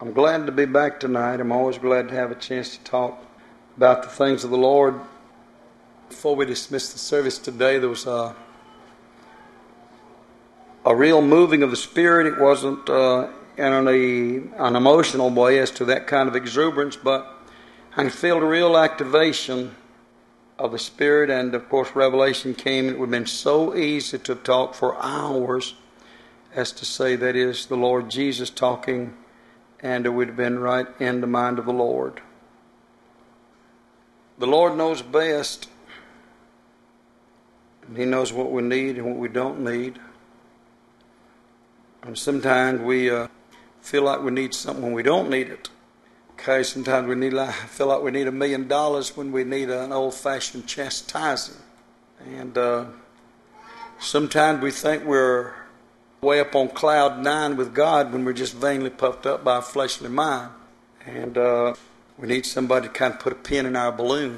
I'm glad to be back tonight. I'm always glad to have a chance to talk about the things of the Lord. Before we dismiss the service today, there was a real moving of the Spirit. It wasn't in an emotional way as to that kind of exuberance, but I felt a real activation of the Spirit, and of course revelation came. It would have been so easy to talk for hours as to say that is the Lord Jesus talking, and it would have been right in the mind of the Lord. The Lord knows best, and He knows what we need and what we don't need. And sometimes we feel like we need something when we don't need it. Okay, sometimes feel like we need $1 million when we need an old-fashioned chastising. And sometimes we think we're way up on cloud 9 with God when we're just vainly puffed up by a fleshly mind. And we need somebody to kind of put a pin in our balloon.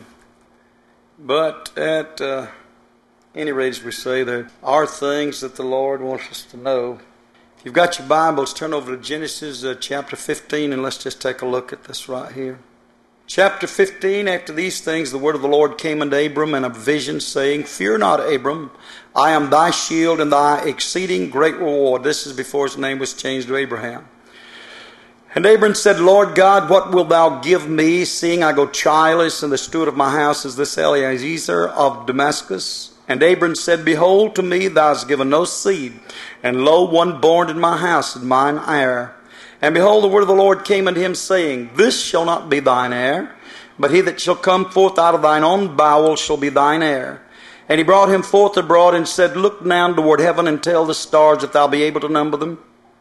But at any rate, as we say, there are things that the Lord wants us to know. If you've got your Bibles, turn over to Genesis chapter 15, and let's just take a look at this right here. Chapter 15, after these things, the word of the Lord came unto Abram in a vision, saying, Fear not, Abram, I am thy shield and thy exceeding great reward. This is before his name was changed to Abraham. And Abram said, Lord God, what wilt thou give me, seeing I go childless, and the steward of my house is this Eliezer of Damascus? And Abram said, Behold, to me thou hast given no seed, and lo, one born in my house is mine heir. And behold, the word of the Lord came unto him, saying, This shall not be thine heir, but he that shall come forth out of thine own bowels shall be thine heir. And he brought him forth abroad, and said, Look now toward heaven, and tell the stars, if thou be able to number them.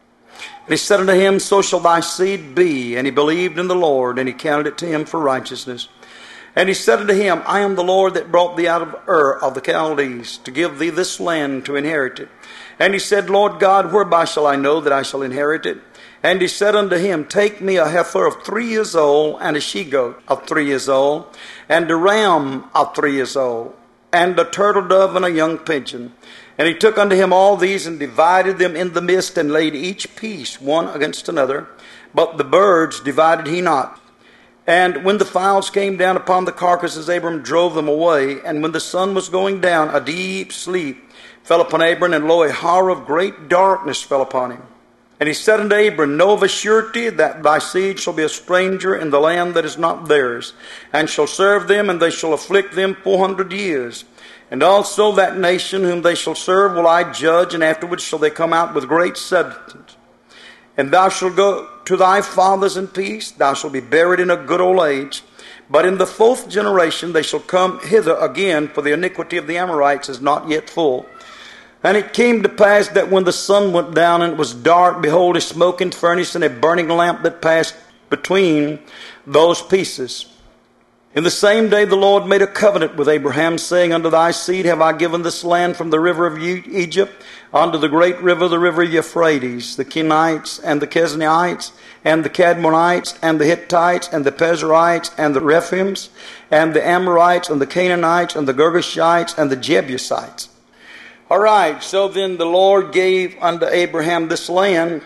And he said unto him, So shall thy seed be. And he believed in the Lord, and he counted it to him for righteousness. And he said unto him, I am the Lord that brought thee out of Ur of the Chaldees, to give thee this land to inherit it. And he said, Lord God, whereby shall I know that I shall inherit it? And he said unto him, Take me a heifer of 3 years old, and a she-goat of 3 years old, and a ram of 3 years old, and a turtle dove and a young pigeon. And he took unto him all these, and divided them in the midst, and laid each piece one against another. But the birds divided he not. And when the fowls came down upon the carcasses, Abram drove them away. And when the sun was going down, a deep sleep fell upon Abram, and lo, a horror of great darkness fell upon him. And he said unto Abram, Know of a surety that thy seed shall be a stranger in the land that is not theirs, and shall serve them, and they shall afflict them 400 years. And also that nation whom they shall serve will I judge, and afterwards shall they come out with great substance. And thou shalt go to thy fathers in peace, thou shalt be buried in a good old age. But in the 4th generation they shall come hither again, for the iniquity of the Amorites is not yet full. And it came to pass that when the sun went down and it was dark, behold, a smoking furnace and a burning lamp that passed between those pieces. In the same day the Lord made a covenant with Abraham, saying, Unto thy seed have I given this land from the river of Egypt unto the great river, the river Euphrates, the Kenites and the Kenizzites and the Cadmonites and the Hittites and the Perizzites and the Rephaims and the Amorites and the Canaanites and the Girgashites and the Jebusites. All right, so then the Lord gave unto Abraham this land,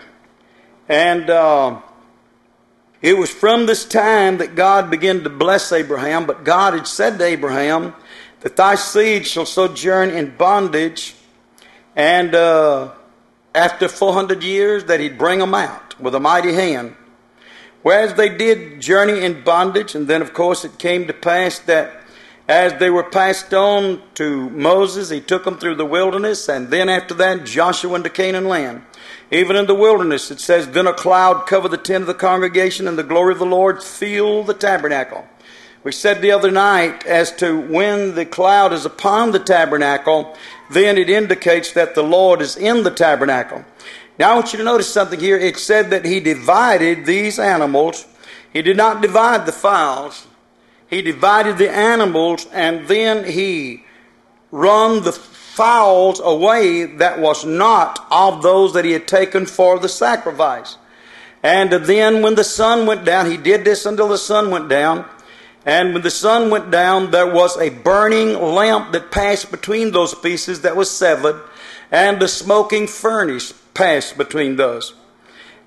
and it was from this time that God began to bless Abraham. But God had said to Abraham that thy seed shall sojourn in bondage, and after 400 years that he'd bring them out with a mighty hand. Whereas they did journey in bondage, and then of course it came to pass that as they were passed on to Moses, he took them through the wilderness, and then after that Joshua into Canaan land. Even in the wilderness, it says, Then a cloud covered the tent of the congregation, and the glory of the Lord filled the tabernacle. We said the other night, as to when the cloud is upon the tabernacle, then it indicates that the Lord is in the tabernacle. Now I want you to notice something here. It said that he divided these animals. He did not divide the fowls. He divided the animals, and then he run the fowls away that was not of those that he had taken for the sacrifice. And then when the sun went down, he did this until the sun went down. And when the sun went down, there was a burning lamp that passed between those pieces that was severed, and the smoking furnace passed between those.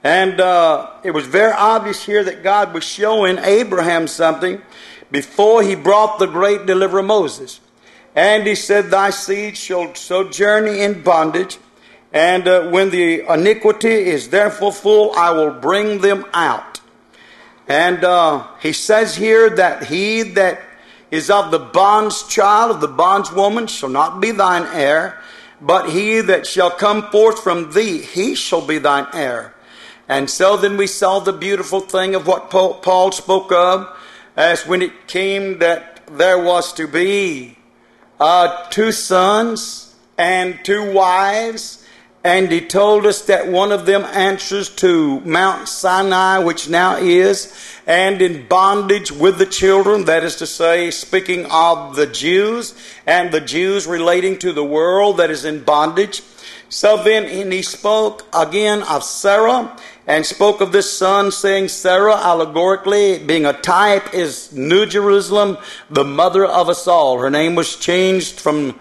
And it was very obvious here that God was showing Abraham something before he brought the great deliverer Moses. And he said, thy seed shall sojourn in bondage, and when the iniquity is therefore full, I will bring them out. And he says here that he that is of the bond's child, of the bondwoman, shall not be thine heir, but he that shall come forth from thee, he shall be thine heir. And so then we saw the beautiful thing of what Paul spoke of, as when it came that there was to be 2 sons and 2 wives. And he told us that one of them answers to Mount Sinai, which now is, and in bondage with the children, that is to say, speaking of the Jews, and the Jews relating to the world that is in bondage. So then he spoke again of Sarah, and spoke of this son, saying Sarah, allegorically, being a type, is New Jerusalem, the mother of us all. Her name was changed from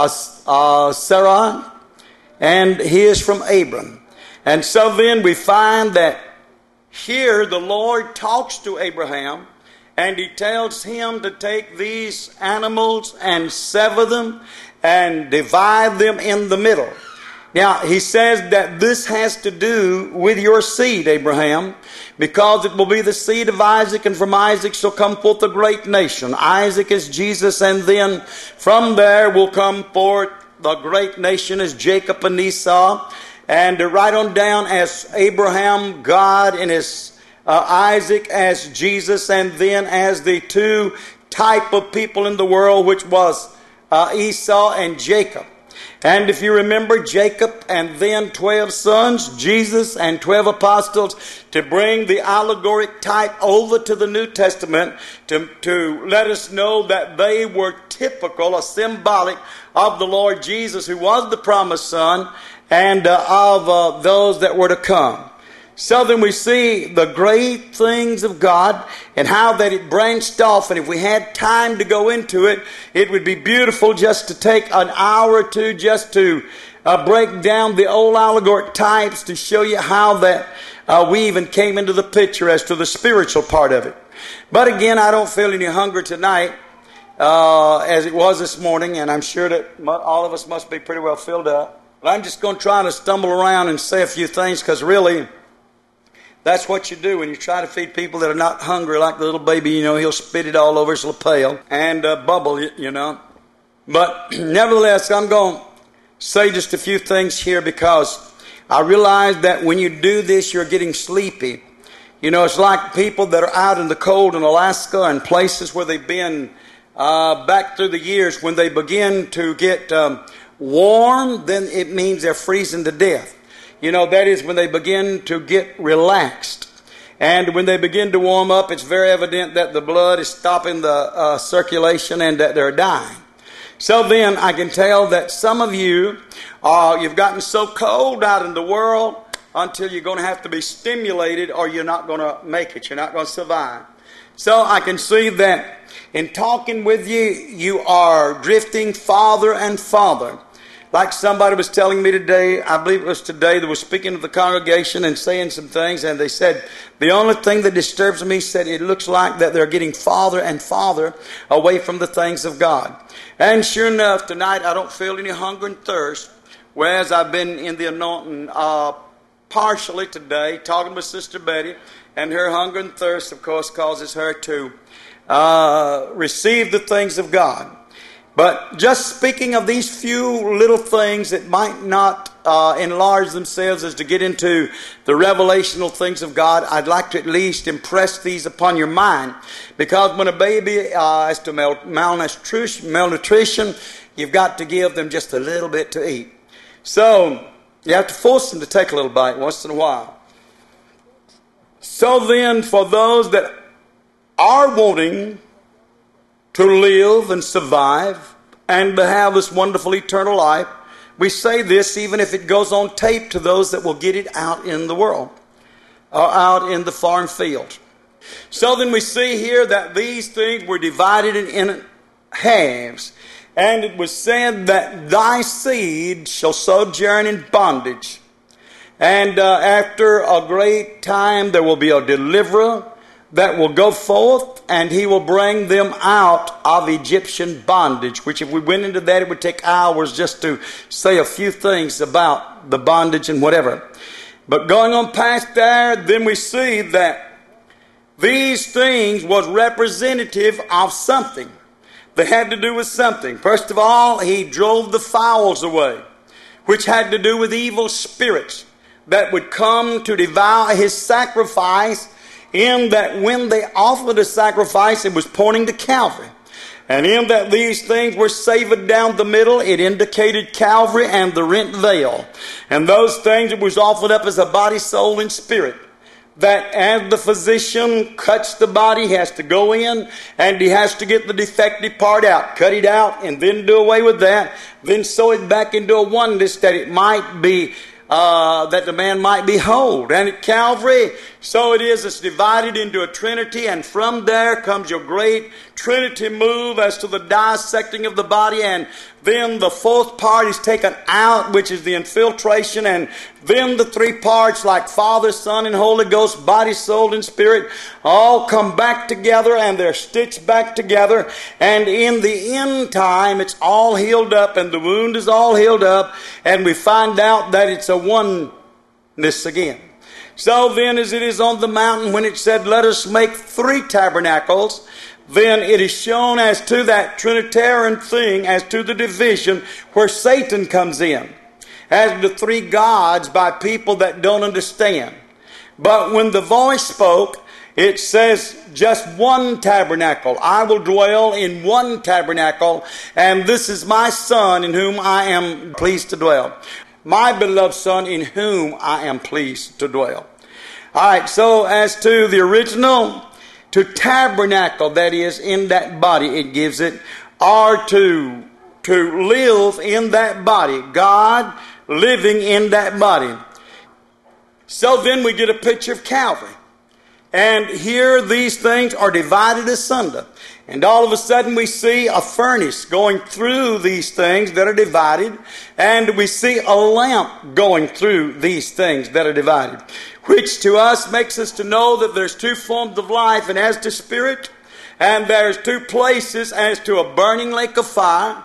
Sarah, and he is from Abram. And so then we find that here the Lord talks to Abraham, and he tells him to take these animals and sever them and divide them in the middle. Now, he says that this has to do with your seed, Abraham, because it will be the seed of Isaac, and from Isaac shall come forth a great nation. Isaac is Jesus, and then from there will come forth the great nation as Jacob and Esau, and right on down as Abraham, God, and as Isaac as Jesus, and then as the 2 type of people in the world, which was Esau and Jacob. And if you remember, Jacob and then 12 sons, Jesus and 12 apostles, to bring the allegoric type over to the New Testament to let us know that they were typical or symbolic of the Lord Jesus, who was the promised Son, and of those that were to come. So then we see the great things of God and how that it branched off. And if we had time to go into it, it would be beautiful just to take an hour or two just to break down the old allegoric types to show you how that we even came into the picture as to the spiritual part of it. But again, I don't feel any hunger tonight as it was this morning, and I'm sure that all of us must be pretty well filled up. But I'm just going to try to stumble around and say a few things, because really, that's what you do when you try to feed people that are not hungry, like the little baby. You know, he'll spit it all over his lapel and bubble it, you know. But nevertheless, I'm going to say just a few things here, because I realize that when you do this, you're getting sleepy. You know, it's like people that are out in the cold in Alaska and places where they've been back through the years. When they begin to get warm, then it means they're freezing to death. You know, that is when they begin to get relaxed. And when they begin to warm up, it's very evident that the blood is stopping the circulation and that they're dying. So then I can tell that some of you, you've gotten so cold out in the world until you're going to have to be stimulated, or you're not going to make it. You're not going to survive. So I can see that in talking with you, you are drifting farther and farther. Like somebody was telling me today, I believe it was today, that was speaking to the congregation and saying some things, and they said, the only thing that disturbs me, said, it looks like that they're getting farther and farther away from the things of God. And sure enough, tonight I don't feel any hunger and thirst, whereas I've been in the anointing partially today, talking with Sister Betty, and her hunger and thirst, of course, causes her to receive the things of God. But just speaking of these few little things that might not enlarge themselves as to get into the revelational things of God, I'd like to at least impress these upon your mind. Because when a baby is to malnutrition, you've got to give them just a little bit to eat. So you have to force them to take a little bite once in a while. So then, for those that are wanting to live and survive and to have this wonderful eternal life, we say this even if it goes on tape to those that will get it out in the world or out in the foreign field. So then we see here that these things were divided in halves. And it was said that thy seed shall sojourn in bondage. And after a great time, there will be a deliverer that will go forth, and he will bring them out of Egyptian bondage, which if we went into that, it would take hours just to say a few things about the bondage and whatever. But going on past there, then we see that these things was representative of something. They had to do with something. First of all, he drove the fowls away, which had to do with evil spirits that would come to devour his sacrifice, in that when they offered a sacrifice, it was pointing to Calvary. And in that these things were savored down the middle, it indicated Calvary and the rent veil. And those things, it was offered up as a body, soul, and spirit. That as the physician cuts the body, he has to go in and he has to get the defective part out, cut it out, and then do away with that, then sew it back into a oneness that it might be that the man might be whole. And at Calvary, so it is, it's divided into a trinity, and from there comes your great trinity move as to the dissecting of the body, and then the fourth part is taken out, which is the infiltration, and then the three parts like Father, Son, and Holy Ghost, body, soul, and spirit, all come back together, and they're stitched back together, and in the end time, it's all healed up, and the wound is all healed up, and we find out that it's a oneness again. So then, as it is on the mountain when it said, let us make 3 tabernacles, then it is shown as to that Trinitarian thing, as to the division where Satan comes in, as the 3 gods by people that don't understand. But when the voice spoke, it says just 1 tabernacle. I will dwell in 1 tabernacle, and this is my Son in whom I am pleased to dwell. My beloved Son in whom I am pleased to dwell. All right, so as to the original, to tabernacle, that is, in that body, it gives it, or to live in that body, God living in that body. So then we get a picture of Calvary. And here these things are divided asunder. And all of a sudden we see a furnace going through these things that are divided. And we see a lamp going through these things that are divided. Which to us makes us to know that there's 2 forms of life. And as to spirit, and there's 2 places as to a burning lake of fire,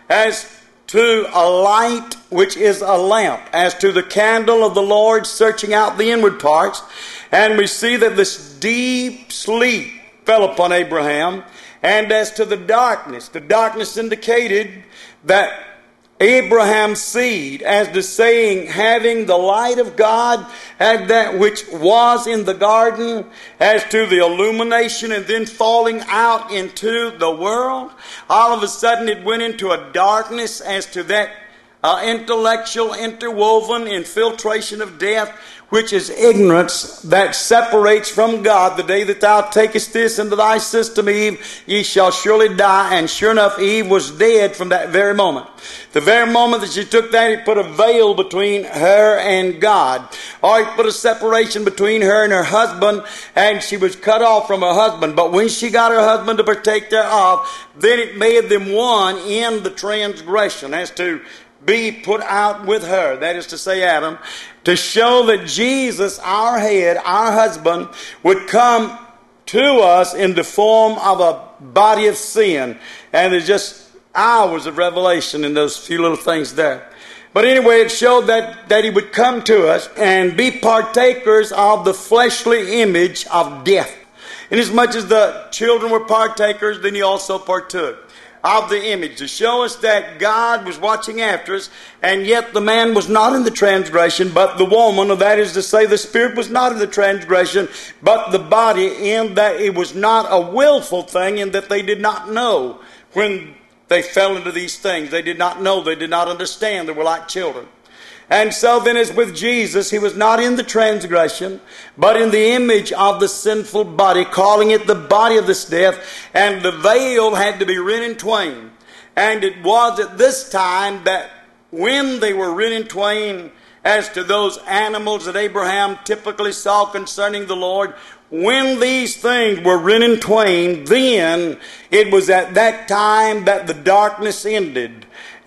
as to a light which is a lamp, as to the candle of the Lord searching out the inward parts. And we see that this deep sleep fell upon Abraham. And as to the darkness indicated that Abraham's seed, as the saying, having the light of God, had that which was in the garden, as to the illumination and then falling out into the world, all of a sudden it went into a darkness as to that intellectual interwoven infiltration of death, which is ignorance that separates from God. The day that thou takest this into thy system, Eve, ye shall surely die. And sure enough, Eve was dead from that very moment. The very moment that she took that, it put a veil between her and God. Or it put a separation between her and her husband, and she was cut off from her husband. But when she got her husband to partake thereof, then it made them one in the transgression, as to be put out with her, that is to say Adam, to show that Jesus, our head, our husband, would come to us in the form of a body of sin. And there's just hours of revelation in those few little things there. But anyway, it showed that he would come to us and be partakers of the fleshly image of death. Inasmuch as the children were partakers, then he also partook of the image, to show us that God was watching after us, and yet the man was not in the transgression, but the woman, or that is to say, the spirit was not in the transgression, but the body, in that it was not a willful thing, in that they did not know when they fell into these things. They did not know, they did not understand, they were like children. And so then, as with Jesus, he was not in the transgression, but in the image of the sinful body, calling it the body of this death. And the veil had to be rent in twain. And it was at this time that when they were rent in twain, as to those animals that Abraham typically saw concerning the Lord, when these things were rent in twain, then it was at that time that the darkness ended.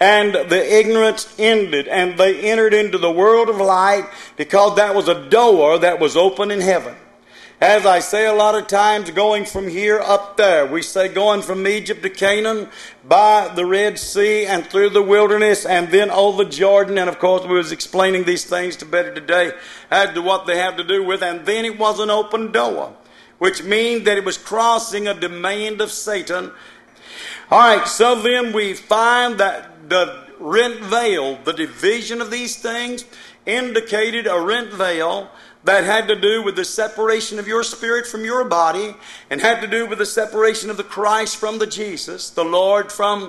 and the ignorance ended, and they entered into the world of light, because that was a door that was open in heaven. As I say a lot of times, going from here up there, we say going from Egypt to Canaan by the Red Sea and through the wilderness and then over Jordan. And of course, we was explaining these things to Betty today as to what they have to do with. And then it was an open door, which means that it was crossing a demand of Satan. All right, so then we find that the rent veil, the division of these things, indicated a rent veil that had to do with the separation of your spirit from your body, and had to do with the separation of the Christ from the Jesus, the Lord from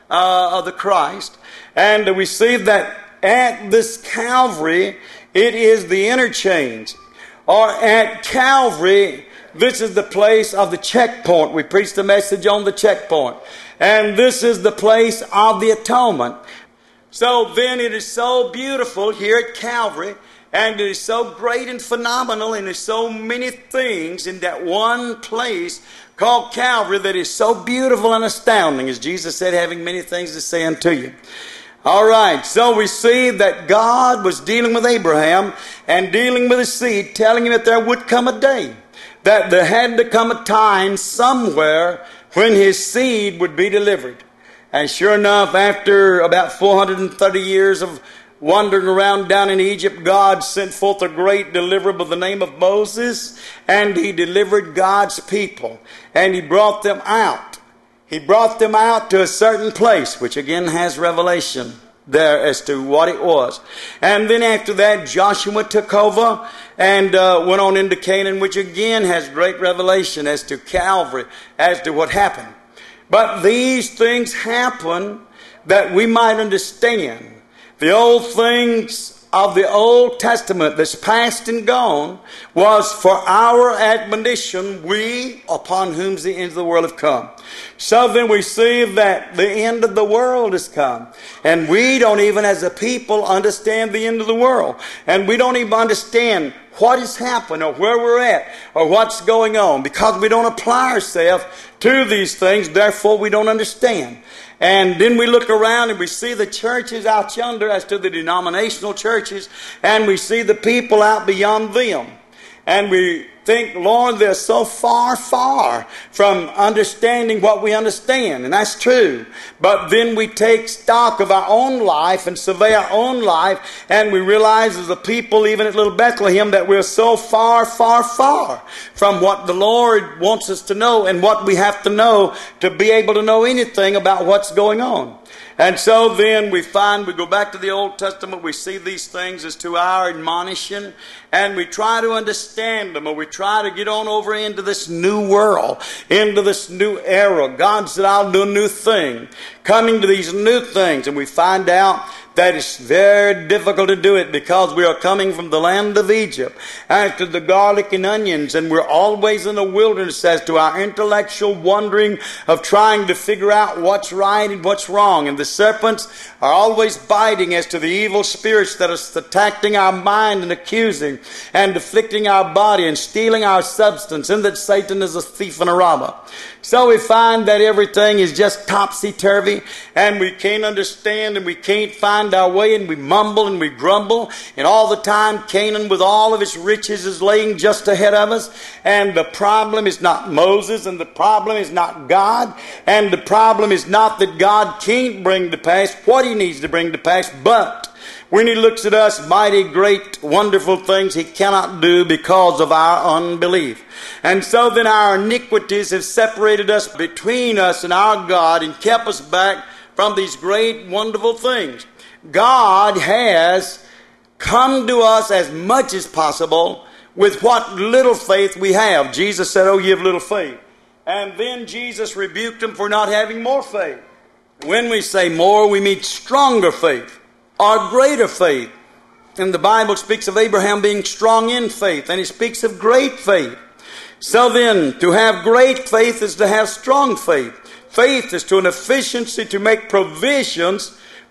the Christ. And we see that at this Calvary, it is the interchange. Or at Calvary, this is the place of the checkpoint. We preached a message on the checkpoint. And this is the place of the atonement. So then it is so beautiful here at Calvary, and it is so great and phenomenal, and there's so many things in that one place called Calvary that is so beautiful and astounding, as Jesus said, having many things to say unto you. All right, so we see that God was dealing with Abraham and dealing with his seed, telling him that there would come a day, that there had to come a time somewhere when his seed would be delivered. And sure enough, after about 430 years of wandering around down in Egypt, God sent forth a great deliverer by the name of Moses, and he delivered God's people, and he brought them out. He brought them out to a certain place, which again has revelation there as to what it was. And then after that, Joshua took over and went on into Canaan, which again has great revelation as to Calvary, as to what happened. But these things happen that we might understand the old things of the Old Testament that's past and gone was for our admonition, we upon whom the end of the world have come. So then we see that the end of the world has come. And we don't even as a people understand the end of the world. And we don't even understand what has happened or where we're at or what's going on, because we don't apply ourselves to these things. Therefore, we don't understand. And then we look around and we see the churches out yonder as to the denominational churches, and we see the people out beyond them. And we think, Lord, they're so far from understanding what we understand. And that's true. But then we take stock of our own life and survey our own life, and we realize as a people, even at Little Bethlehem, that we're so far from what the Lord wants us to know and what we have to know to be able to know anything about what's going on. And so then we go back to the Old Testament, we see these things as to our admonition, and we try to understand them, or we try to get on over into this new world, into this new era. God said, I'll do a new thing. Coming to these new things, and we find out that it's very difficult to do it because we are coming from the land of Egypt after the garlic and onions, and we're always in the wilderness as to our intellectual wandering of trying to figure out what's right and what's wrong. And the serpents are always biting as to the evil spirits that are attacking our mind and accusing and afflicting our body and stealing our substance, and that Satan is a thief and a robber. So we find that everything is just topsy-turvy, and we can't understand, and we can't find our way, and we mumble and we grumble, and all the time Canaan with all of its riches is laying just ahead of us. And the problem is not Moses, and the problem is not God, and the problem is not that God can't bring to pass what he needs to bring to pass, but when he looks at us, mighty great wonderful things he cannot do because of our unbelief. And so then our iniquities have separated us between us and our God and kept us back from these great wonderful things. God has come to us as much as possible with what little faith we have. Jesus said, oh, ye have little faith. And then Jesus rebuked them for not having more faith. When we say more, we mean stronger faith or greater faith. And the Bible speaks of Abraham being strong in faith, and he speaks of great faith. So then, to have great faith is to have strong faith. Faith is to an efficiency to make provisions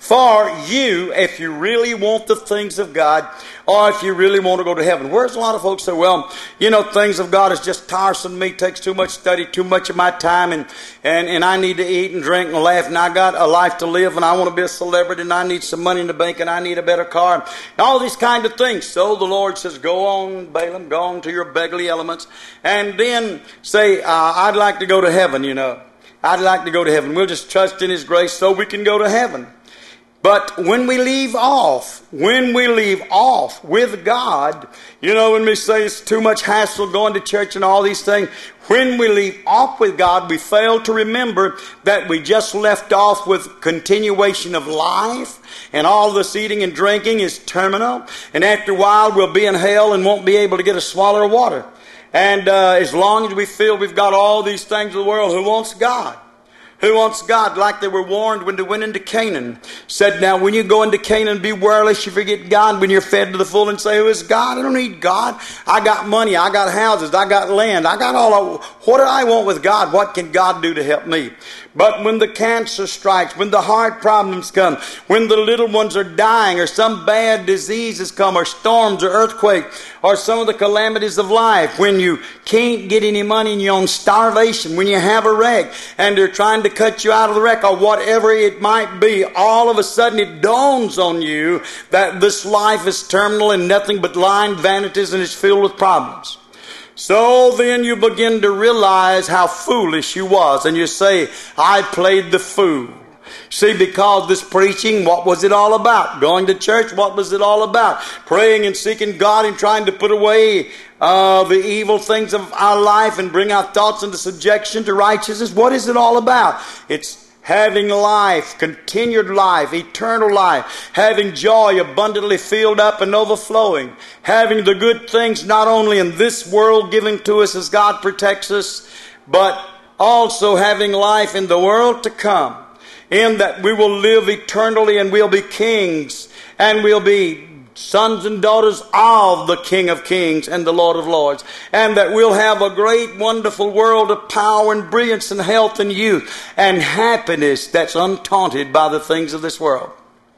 for you if you really want the things of God, or if you really want to go to heaven. Whereas a lot of folks say, well, things of God is just tiresome to me, takes too much study, too much of my time, and I need to eat and drink and laugh, and I got a life to live, and I want to be a celebrity, and I need some money in the bank, and I need a better car, and all these kind of things. So the Lord says, go on, Balaam, go on to your beggarly elements, and then say, I'd like to go to heaven, I'd like to go to heaven. We'll just trust in His grace so we can go to heaven. But when we leave off with God, when we say it's too much hassle going to church and all these things, when we leave off with God, we fail to remember that we just left off with continuation of life, and all this eating and drinking is terminal, and after a while we'll be in hell and won't be able to get a swallow of water. And as long as we feel we've got all these things of the world, who wants God? Who wants God? Like they were warned when they went into Canaan. Said, now when you go into Canaan, beware lest you forget God when you're fed to the full and say, who is God? I don't need God. I got money. I got houses. I got land. I got all. What do I want with God? What can God do to help me? But when the cancer strikes, when the heart problems come, when the little ones are dying, or some bad diseases come, or storms, or earthquakes, or some of the calamities of life, when you can't get any money and you're on starvation, when you have a wreck and they're trying to cut you out of the wreck, or whatever it might be, all of a sudden it dawns on you that this life is terminal and nothing but lying vanities and is filled with problems. So then you begin to realize how foolish you was, and you say, I played the fool. See, because this preaching, what was it all about? Going to church, what was it all about? Praying and seeking God and trying to put away the evil things of our life and bring our thoughts into subjection to righteousness. What is it all about? It's having life, continued life, eternal life, having joy abundantly filled up and overflowing, having the good things not only in this world given to us as God protects us, but also having life in the world to come, in that we will live eternally and we'll be kings and we'll be sons and daughters of the King of Kings and the Lord of Lords, and that we'll have a great, wonderful world of power and brilliance and health and youth and happiness that's untainted by the things of this world.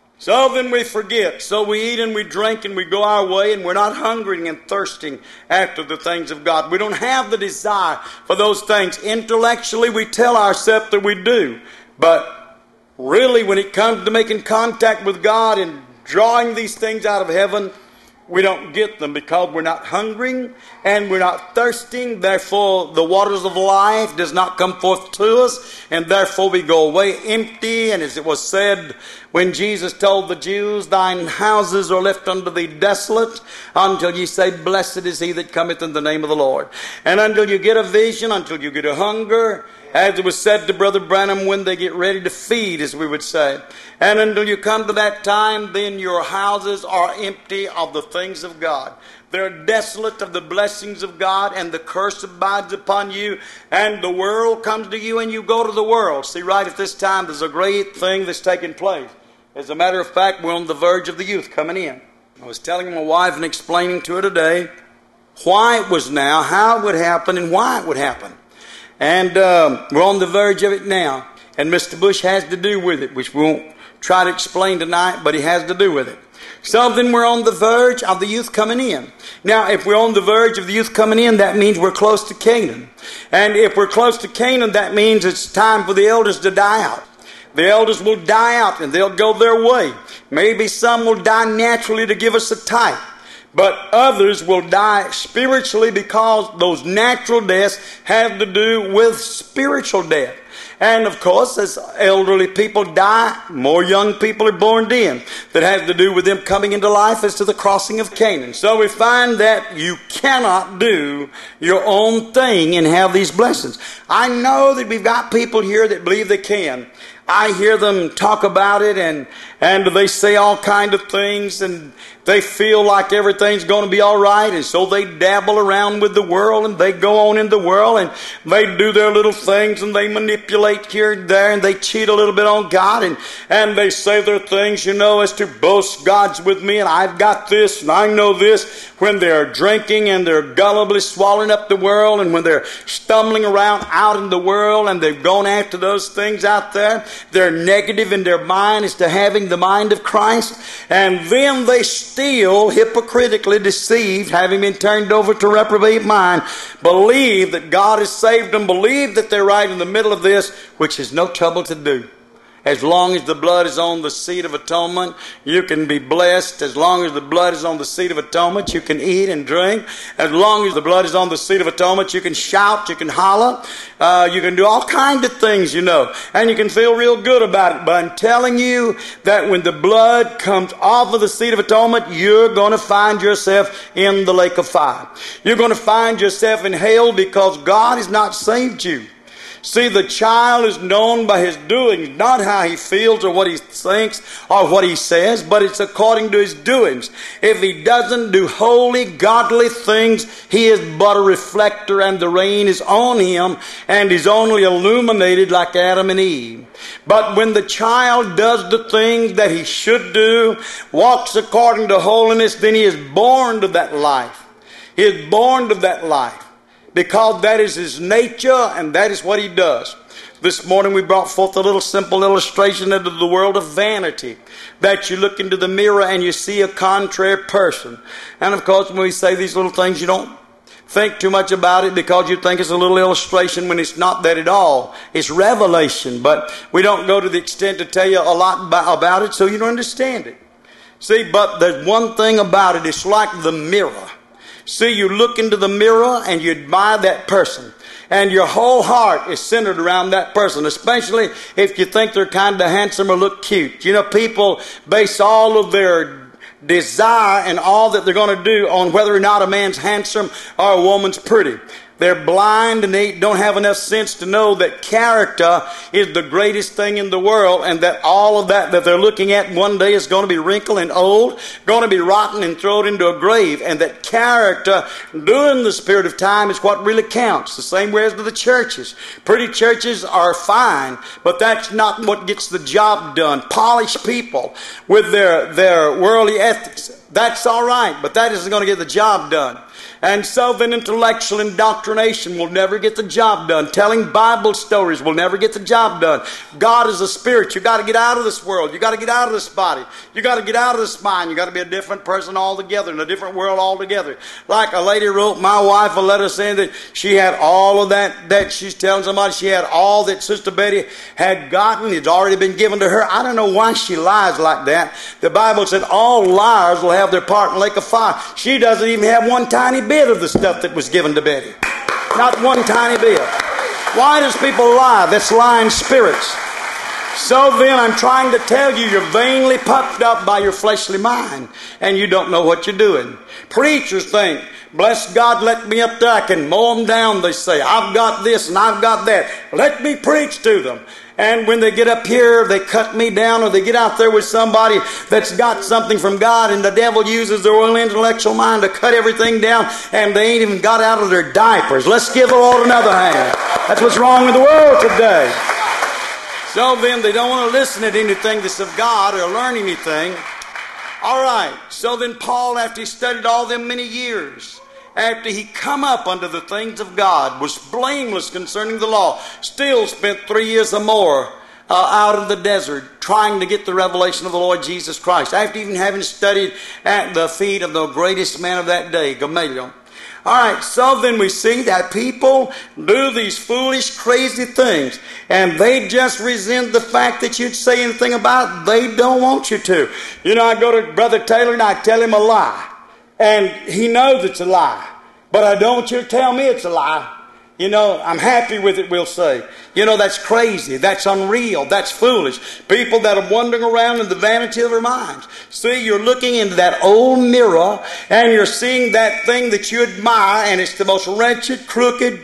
So then we forget. So we eat and we drink and we go our way, and we're not hungering and thirsting after the things of God. We don't have the desire for those things. Intellectually we tell ourselves that we do, but really when it comes to making contact with God and drawing these things out of heaven, we don't get them because we're not hungering and we're not thirsting. Therefore, the waters of life does not come forth to us, and therefore we go away empty. And as it was said when Jesus told the Jews, thine houses are left unto thee desolate until ye say, blessed is he that cometh in the name of the Lord. And until you get a vision, until you get a hunger, as it was said to Brother Branham, when they get ready to feed, as we would say. And until you come to that time, then your houses are empty of the things of God. They're desolate of the blessings of God, and the curse abides upon you, and the world comes to you, and you go to the world. See, right at this time, there's a great thing that's taking place. As a matter of fact, we're on the verge of the youth coming in. I was telling my wife and explaining to her today why it was now, how it would happen, and why it would happen. And we're on the verge of it now. And Mr. Bush has to do with it, which we won't try to explain tonight, but he has to do with it. So then we're on the verge of the youth coming in. Now, if we're on the verge of the youth coming in, that means we're close to Canaan. And if we're close to Canaan, that means it's time for the elders to die out. The elders will die out and they'll go their way. Maybe some will die naturally to give us a type. But others will die spiritually, because those natural deaths have to do with spiritual death. And of course, as elderly people die, more young people are born in. That has to do with them coming into life as to the crossing of Canaan. So we find that you cannot do your own thing and have these blessings. I know that we've got people here that believe they can. I hear them talk about it, and they say all kind of things, and they feel like everything's going to be all right, and so they dabble around with the world, and they go on in the world, and they do their little things, and they manipulate here and there, and they cheat a little bit on God, and they say their things, as to boast God's with me, and I've got this, and I know this, when they're drinking, and they're gullibly swallowing up the world, and when they're stumbling around out in the world, and they've gone after those things out there, They're negative in their mind as to having the mind of Christ. And then they still hypocritically deceived, having been turned over to reprobate mind, believe that God has saved them, believe that they're right in the middle of this, which is no trouble to do. As long as the blood is on the seat of atonement, you can be blessed. As long as the blood is on the seat of atonement, you can eat and drink. As long as the blood is on the seat of atonement, you can shout, you can holler, you can do all kinds of things, and you can feel real good about it. But I'm telling you that when the blood comes off of the seat of atonement, you're going to find yourself in the lake of fire. You're going to find yourself in hell because God has not saved you. See, the child is known by his doings, not how he feels or what he thinks or what he says, but it's according to his doings. If he doesn't do holy, godly things, he is but a reflector, and the rain is on him, and he's only illuminated like Adam and Eve. But when the child does the things that he should do, walks according to holiness, then he is born to that life. He is born to that life. Because that is his nature, and that is what he does. This morning we brought forth a little simple illustration into the world of vanity. That you look into the mirror and you see a contrary person. And of course when we say these little things, you don't think too much about it because you think it's a little illustration when it's not that at all. It's revelation. But we don't go to the extent to tell you a lot about it so you don't understand it. See, but there's one thing about it. It's like the mirror. See, you look into the mirror and you admire that person. And your whole heart is centered around that person, especially if you think they're kind of handsome or look cute. People base all of their desire and all that they're going to do on whether or not a man's handsome or a woman's pretty. They're blind and they don't have enough sense to know that character is the greatest thing in the world, and that all of that they're looking at one day is going to be wrinkled and old, going to be rotten and thrown into a grave, and that character during the spirit of time is what really counts. The same way as to the churches. Pretty churches are fine, but that's not what gets the job done. Polished people with their worldly ethics, that's all right, but that isn't going to get the job done. And so then intellectual indoctrination will never get the job done. Telling Bible stories will never get the job done. God is a spirit. You've got to get out of this world. You've got to get out of this body. You've got to get out of this mind. You've got to be a different person altogether, in a different world altogether. Like a lady wrote my wife a letter saying that she had all of that she's telling somebody she had all that Sister Betty had gotten. It's already been given to her. I don't know why she lies like that. The Bible said all liars will have their part in the lake of fire. She doesn't even have one tiny bit of the stuff that was given to Betty. Not one tiny bit. Why does people lie? That's lying spirits. So then I'm trying to tell you, you're vainly puffed up by your fleshly mind, and you don't know what you're doing. Preachers think, bless God, let me up there, I can mow them down, they say. I've got this and I've got that. Let me preach to them. And when they get up here, they cut me down, or they get out there with somebody that's got something from God, and the devil uses their own intellectual mind to cut everything down, and they ain't even got out of their diapers. Let's give the Lord another hand. That's what's wrong with the world today. So then they don't want to listen to anything that's of God or learn anything. All right. So then Paul, after he studied all them many years, after he come up unto the things of God, was blameless concerning the law, still spent 3 years or more out in the desert trying to get the revelation of the Lord Jesus Christ, after even having studied at the feet of the greatest man of that day, Gamaliel. All right, so then we see that people do these foolish, crazy things, and they just resent the fact that you'd say anything about it. They don't want you to. I go to Brother Taylor and I tell him a lie. And he knows it's a lie. But I don't want you to tell me it's a lie. I'm happy with it, we'll say. That's crazy. That's unreal. That's foolish. People that are wandering around in the vanity of their minds. See, you're looking into that old mirror and you're seeing that thing that you admire, and it's the most wretched, crooked,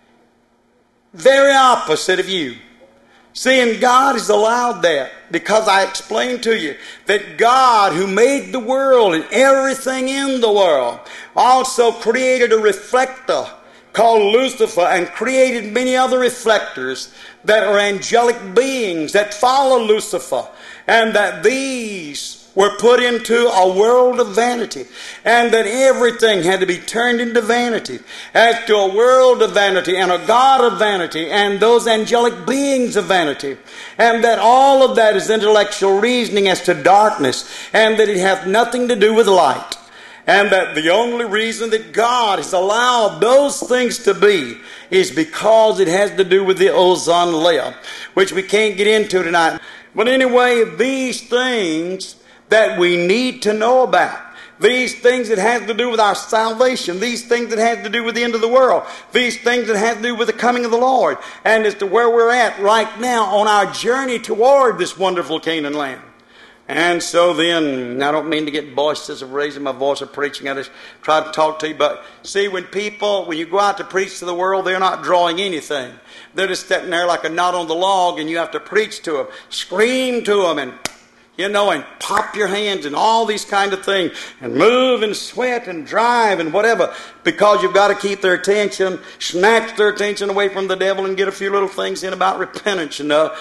very opposite of you. See, and God has allowed that because I explained to you that God, who made the world and everything in the world, also created a reflector called Lucifer, and created many other reflectors that are angelic beings that follow Lucifer, and that these were put into a world of vanity, and that everything had to be turned into vanity, as to a world of vanity and a God of vanity and those angelic beings of vanity, and that all of that is intellectual reasoning as to darkness, and that it hath nothing to do with light, and that the only reason that God has allowed those things to be is because it has to do with the ozone layer, which we can't get into tonight. But anyway, these things that we need to know about, these things that have to do with our salvation, these things that have to do with the end of the world, these things that have to do with the coming of the Lord, and as to where we're at right now on our journey toward this wonderful Canaan land. And so then, I don't mean to get boisterous of raising my voice or preaching. I just try to talk to you. But see, when you go out to preach to the world, they're not drawing anything. They're just sitting there like a knot on the log, and you have to preach to them, scream to them, and and pop your hands and all these kind of things, and move and sweat and drive and whatever, because you've got to keep their attention, snatch their attention away from the devil, and get a few little things in about repentance,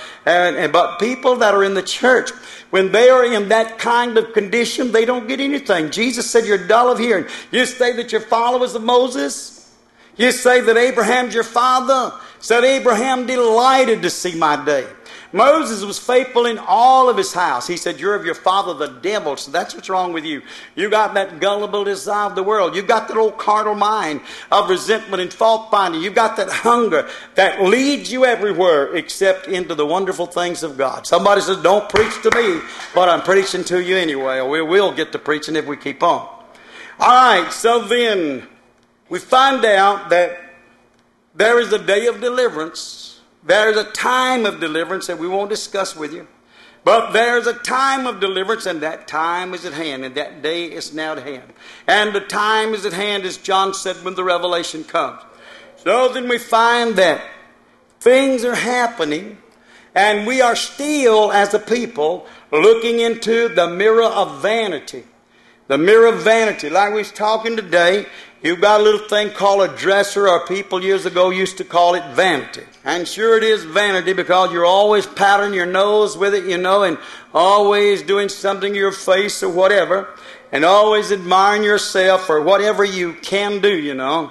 But people that are in the church, when they are in that kind of condition, they don't get anything. Jesus said, you're dull of hearing. You say that you're followers of Moses. You say that Abraham's your father. Said Abraham delighted to see my day. Moses was faithful in all of his house. He said, you're of your father the devil. So that's what's wrong with you. You got that gullible desire of the world. You've got that old carnal mind of resentment and fault finding. You've got that hunger that leads you everywhere except into the wonderful things of God. Somebody says, don't preach to me, but I'm preaching to you anyway. We will get to preaching if we keep on. All right, so then we find out that there is a day of deliverance. There's a time of deliverance that we won't discuss with you. But there's a time of deliverance, and that time is at hand, and that day is now at hand. And the time is at hand, as John said, when the revelation comes. So then we find that things are happening, and we are still, as a people, looking into the mirror of vanity. The mirror of vanity. Like we was talking today, you've got a little thing called a dresser, or people years ago used to call it vanity. And sure it is vanity, because you're always powdering your nose with it, and always doing something to your face or whatever, and always admiring yourself for whatever you can do,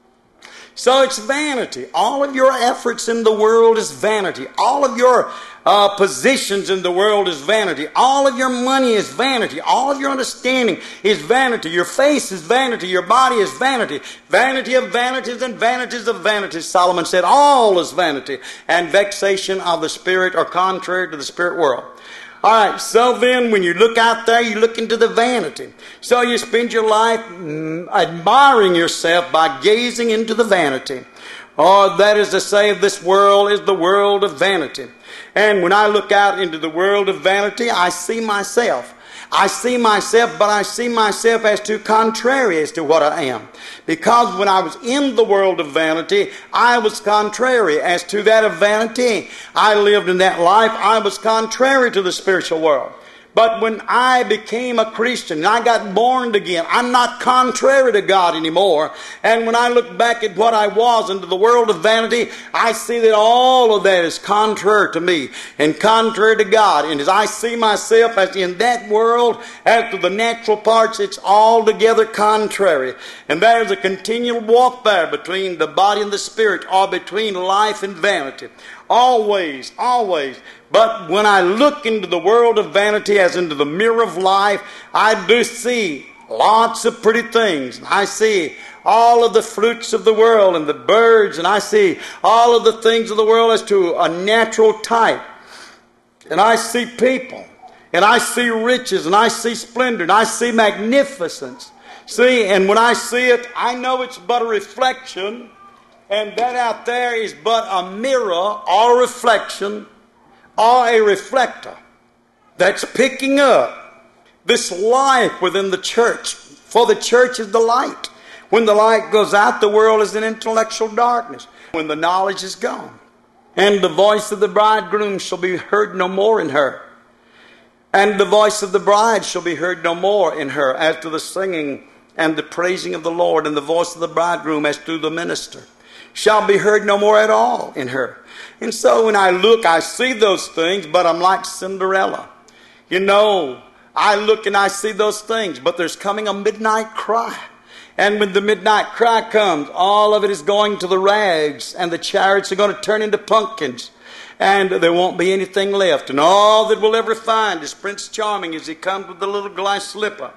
So it's vanity. All of your efforts in the world is vanity. All of your positions in the world is vanity. All of your money is vanity. All of your understanding is vanity. Your face is vanity. Your body is vanity. Vanity of vanities and vanities of vanities. Solomon said all is vanity, and vexation of the spirit are contrary to the spirit world. All right, so then when you look out there, you look into the vanity. So you spend your life admiring yourself by gazing into the vanity. Or that is to say, this world is the world of vanity. And when I look out into the world of vanity, I see myself. I see myself, but I see myself as too contrary as to what I am. Because when I was in the world of vanity, I was contrary as to that of vanity. I lived in that life. I was contrary to the spiritual world. But when I became a Christian and I got born again, I'm not contrary to God anymore. And when I look back at what I was into the world of vanity, I see that all of that is contrary to me and contrary to God. And as I see myself as in that world, as to the natural parts, it's altogether contrary. And there is a continual warfare between the body and the spirit, or between life and vanity. Always, always. But when I look into the world of vanity as into the mirror of life, I do see lots of pretty things. I see all of the fruits of the world and the birds, and I see all of the things of the world as to a natural type. And I see people, and I see riches, and I see splendor, and I see magnificence. See, and when I see it, I know it's but a reflection, and that out there is but a mirror or reflection or a reflector that's picking up this life within the church. For the church is the light. When the light goes out, the world is in intellectual darkness. When the knowledge is gone. And the voice of the bridegroom shall be heard no more in her. And the voice of the bride shall be heard no more in her, as to the singing and the praising of the Lord. And the voice of the bridegroom as to the minister shall be heard no more at all in her. And so when I look, I see those things, but I'm like Cinderella. I look and I see those things, but there's coming a midnight cry. And when the midnight cry comes, all of it is going to the rags, and the chariots are going to turn into pumpkins, and there won't be anything left. And all that we'll ever find is Prince Charming as he comes with the little glass slipper.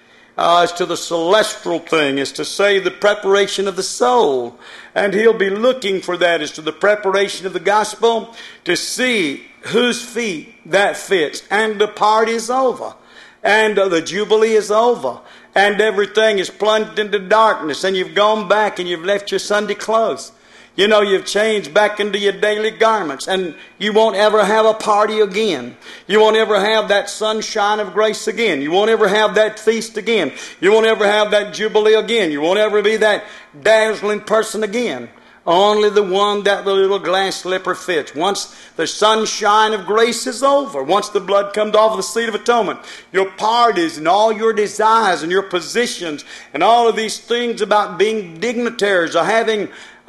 As to the celestial thing, is to say the preparation of the soul. And he'll be looking for that as to the preparation of the gospel, to see whose feet that fits. And the party is over. And the jubilee is over. And everything is plunged into darkness. And you've gone back and you've left your Sunday clothes. You know, you've changed back into your daily garments, and you won't ever have a party again. You won't ever have that sunshine of grace again. You won't ever have that feast again. You won't ever have that jubilee again. You won't ever be that dazzling person again. Only the one that the little glass slipper fits. Once the sunshine of grace is over, once the blood comes off of the seat of atonement, your parties and all your desires and your positions and all of these things about being dignitaries or having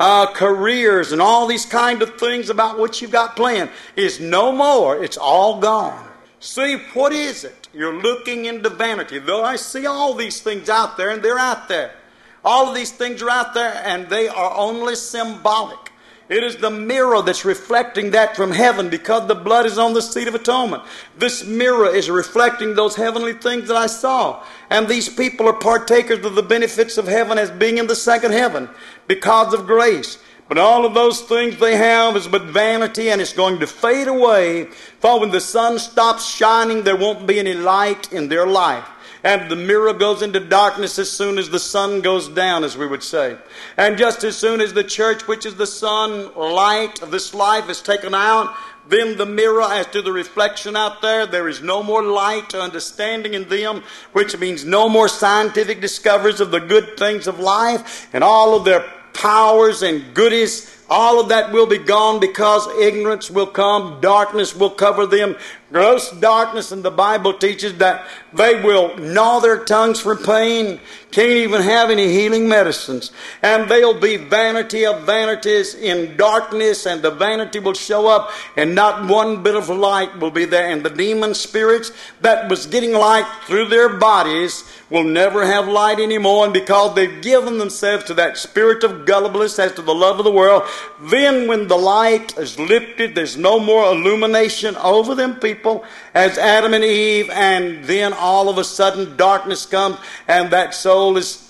careers and all these kind of things about what you've got planned is no more. It's all gone. See, what is it? You're looking into vanity. Though I see all these things out there, and they're out there. All of these things are out there, and they are only symbolic. It is the mirror that's reflecting that from heaven, because the blood is on the seat of atonement. This mirror is reflecting those heavenly things that I saw. And these people are partakers of the benefits of heaven as being in the second heaven because of grace. But all of those things they have is but vanity, and it's going to fade away. For when the sun stops shining, there won't be any light in their life. And the mirror goes into darkness as soon as the sun goes down, as we would say. And just as soon as the church, which is the sunlight of this life, is taken out, then the mirror, as to the reflection out there is no more light or understanding in them, which means no more scientific discoveries of the good things of life, and all of their powers and goodies. All of that will be gone, because ignorance will come, darkness will cover them, gross darkness, and the Bible teaches that they will gnaw their tongues for pain, can't even have any healing medicines, and they'll be vanity of vanities in darkness, and the vanity will show up, and not one bit of light will be there, and the demon spirits that was getting light through their bodies will never have light anymore, and because they've given themselves to that spirit of gullibleness as to the love of the world, then when the light is lifted, there's no more illumination over them people as Adam and Eve, and then all of a sudden darkness comes, and that soul is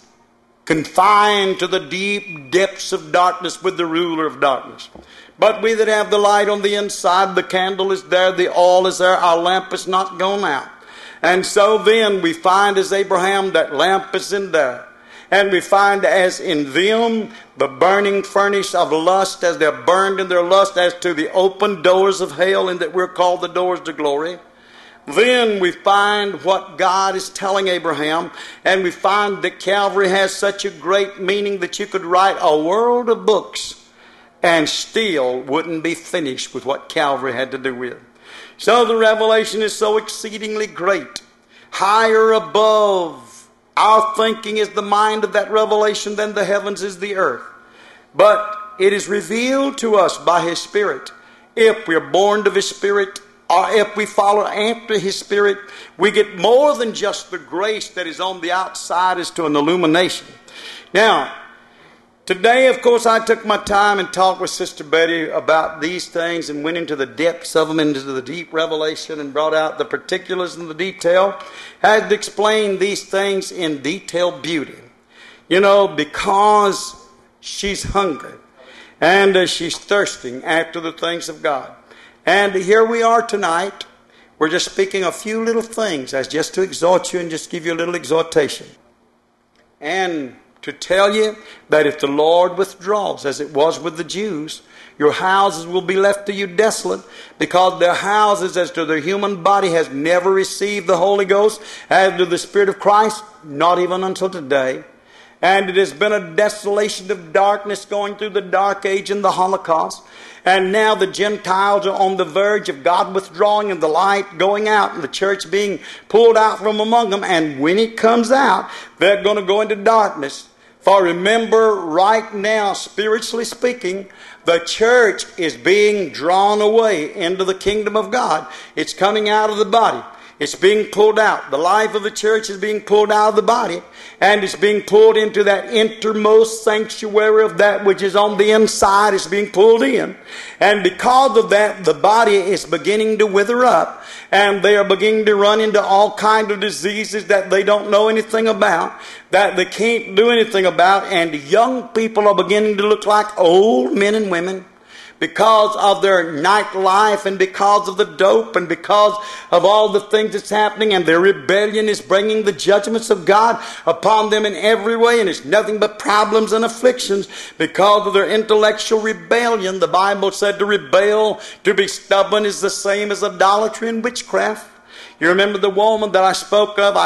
confined to the deep depths of darkness with the ruler of darkness. But we that have the light on the inside, the candle is there, the oil is there, our lamp is not gone out. And so then we find as Abraham, that lamp is in there. And we find as in them the burning furnace of lust, as they're burned in their lust, as to the open doors of hell, and that we're called the doors to glory. Then we find what God is telling Abraham, and we find that Calvary has such a great meaning that you could write a world of books and still wouldn't be finished with what Calvary had to do with. So the revelation is so exceedingly great. Higher above our thinking is the mind of that revelation than the heavens is the earth. But it is revealed to us by His Spirit. If we are born of His Spirit, or if we follow after His Spirit, we get more than just the grace that is on the outside as to an illumination. Now, today, of course, I took my time and talked with Sister Betty about these things and went into the depths of them, into the deep revelation, and brought out the particulars and the detail. Had to explain these things in detailed beauty. You know, because she's hungry and she's thirsting after the things of God. And here we are tonight. We're just speaking a few little things as just to exhort you and just give you a little exhortation. And to tell you that if the Lord withdraws, as it was with the Jews, your houses will be left to you desolate, because their houses, as to their human body, has never received the Holy Ghost, as to the Spirit of Christ, not even until today. And it has been a desolation of darkness going through the dark age and the Holocaust. And now the Gentiles are on the verge of God withdrawing and the light going out and the church being pulled out from among them. And when it comes out, they're going to go into darkness. For remember, right now, spiritually speaking, the church is being drawn away into the kingdom of God. It's coming out of the body. It's being pulled out. The life of the church is being pulled out of the body, and it's being pulled into that innermost sanctuary of that which is on the inside. It's being pulled in. And because of that, the body is beginning to wither up, and they are beginning to run into all kinds of diseases that they don't know anything about, that they can't do anything about, and young people are beginning to look like old men and women, because of their nightlife and because of the dope and because of all the things that's happening, and their rebellion is bringing the judgments of God upon them in every way, and it's nothing but problems and afflictions because of their intellectual rebellion. The Bible said to rebel, to be stubborn, is the same as idolatry and witchcraft. You remember the woman that I spoke of?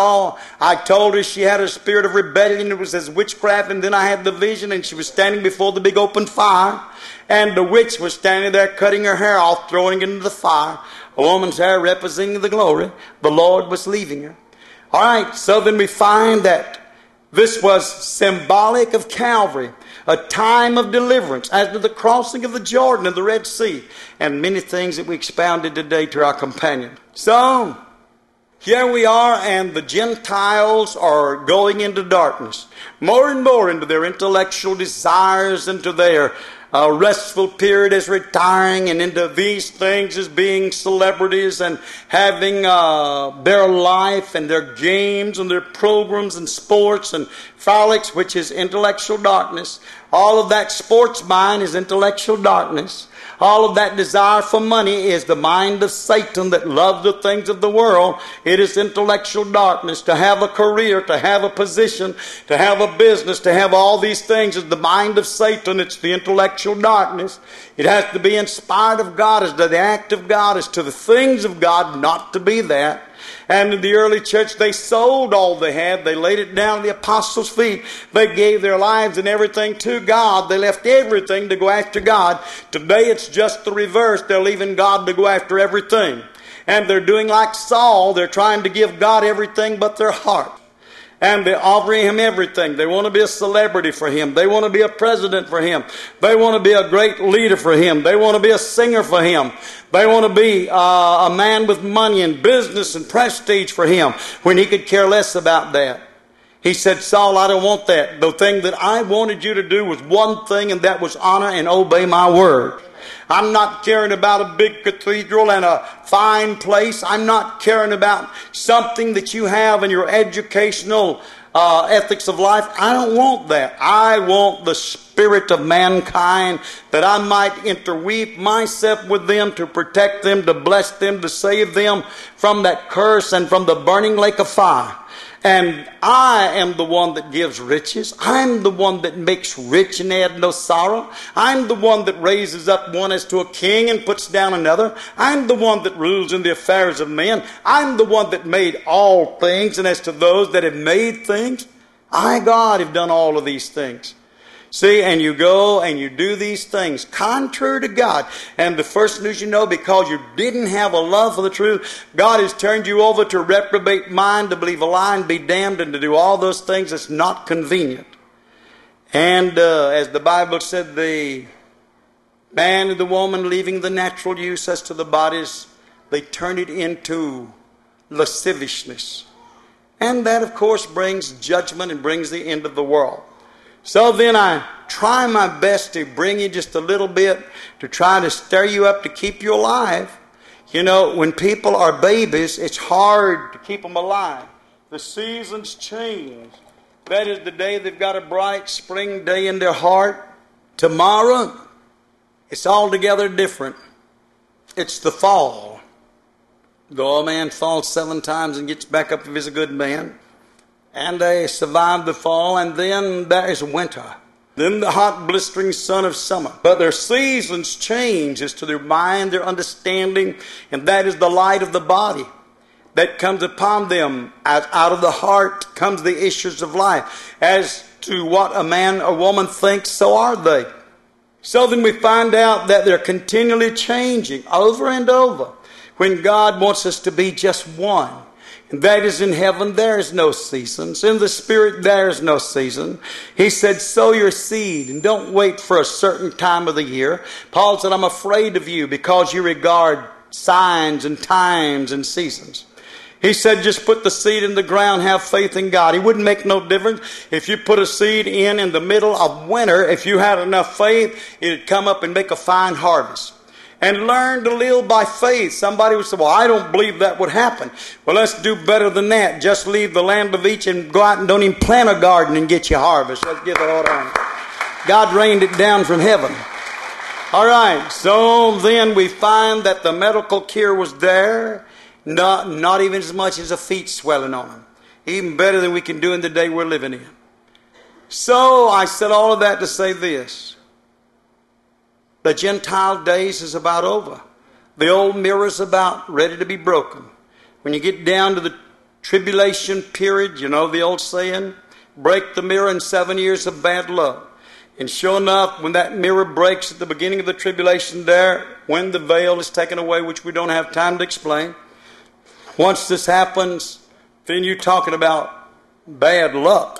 I told her she had a spirit of rebellion. It was as witchcraft, and then I had the vision, and she was standing before the big open fire, and the witch was standing there cutting her hair off, throwing it into the fire. A woman's hair representing the glory. The Lord was leaving her. All right, so then we find that this was symbolic of Calvary, a time of deliverance, as to the crossing of the Jordan and the Red Sea, and many things that we expounded today to our companion. So, here we are, and the Gentiles are going into darkness, more and more into their intellectual desires, into their restful period as retiring, and into these things as being celebrities and having their life and their games and their programs and sports and frolics, which is intellectual darkness. All of that sports mind is intellectual darkness. All of that desire for money is the mind of Satan that loves the things of the world. It is intellectual darkness. To have a career, to have a position, to have a business, to have all these things is the mind of Satan. It's the intellectual darkness. It has to be inspired of God, as to the act of God, as to the things of God, not to be that. And in the early church, they sold all they had. They laid it down at the apostles' feet. They gave their lives and everything to God. They left everything to go after God. Today, it's just the reverse. They're leaving God to go after everything. And they're doing like Saul. They're trying to give God everything but their heart. And they're offering Him everything. They want to be a celebrity for Him. They want to be a president for Him. They want to be a great leader for Him. They want to be a singer for Him. They want to be a man with money and business and prestige for Him, when He could care less about that. He said, Saul, I don't want that. The thing that I wanted you to do was one thing, and that was honor and obey my word. I'm not caring about a big cathedral and a fine place. I'm not caring about something that you have in your educational ethics of life. I don't want that. I want the spirit of mankind, that I might interweave myself with them, to protect them, to bless them, to save them from that curse and from the burning lake of fire. And I am the one that gives riches. I'm the one that makes rich and add no sorrow. I'm the one that raises up one as to a king and puts down another. I'm the one that rules in the affairs of men. I'm the one that made all things, and as to those that have made things, I, God, have done all of these things. See, and you go and you do these things contrary to God. And the first news you know, because you didn't have a love for the truth, God has turned you over to a reprobate mind, to believe a lie and be damned, and to do all those things that's not convenient. And as the Bible said, the man and the woman, leaving the natural use as to the bodies, they turn it into lasciviousness. And that, of course, brings judgment and brings the end of the world. So then I try my best to bring you just a little bit, to try to stir you up, to keep you alive. You know, when people are babies, it's hard to keep them alive. The seasons change. That is the day they've got a bright spring day in their heart. Tomorrow, it's altogether different. It's the fall. Though a man falls 7 times and gets back up if he's a good man. And they survive the fall, and then there is winter. Then the hot, blistering sun of summer. But their seasons change as to their mind, their understanding, and that is the light of the body that comes upon them. As out of the heart comes the issues of life. As to what a man or woman thinks, so are they. So then we find out that they're continually changing over and over, when God wants us to be just one. And that is, in heaven there is no seasons. In the Spirit there is no season. He said, sow your seed and don't wait for a certain time of the year. Paul said, I'm afraid of you because you regard signs and times and seasons. He said, just put the seed in the ground, have faith in God. It wouldn't make no difference if you put a seed in the middle of winter. If you had enough faith, it'd come up and make a fine harvest. And learn to live by faith. Somebody would say, well, I don't believe that would happen. Well, let's do better than that. Just leave the land of each and go out and don't even plant a garden and get your harvest. Let's give the Lord honor. God rained it down from heaven. All right, so then we find that the medical cure was there. Not even as much as a feet swelling on them. Even better than we can do in the day we're living in. So I said all of that to say this. The Gentile days is about over. The old mirror is about ready to be broken. When you get down to the tribulation period, you know the old saying, break the mirror in 7 years of bad luck. And sure enough, when that mirror breaks at the beginning of the tribulation there, when the veil is taken away, which we don't have time to explain, once this happens, then you're talking about bad luck.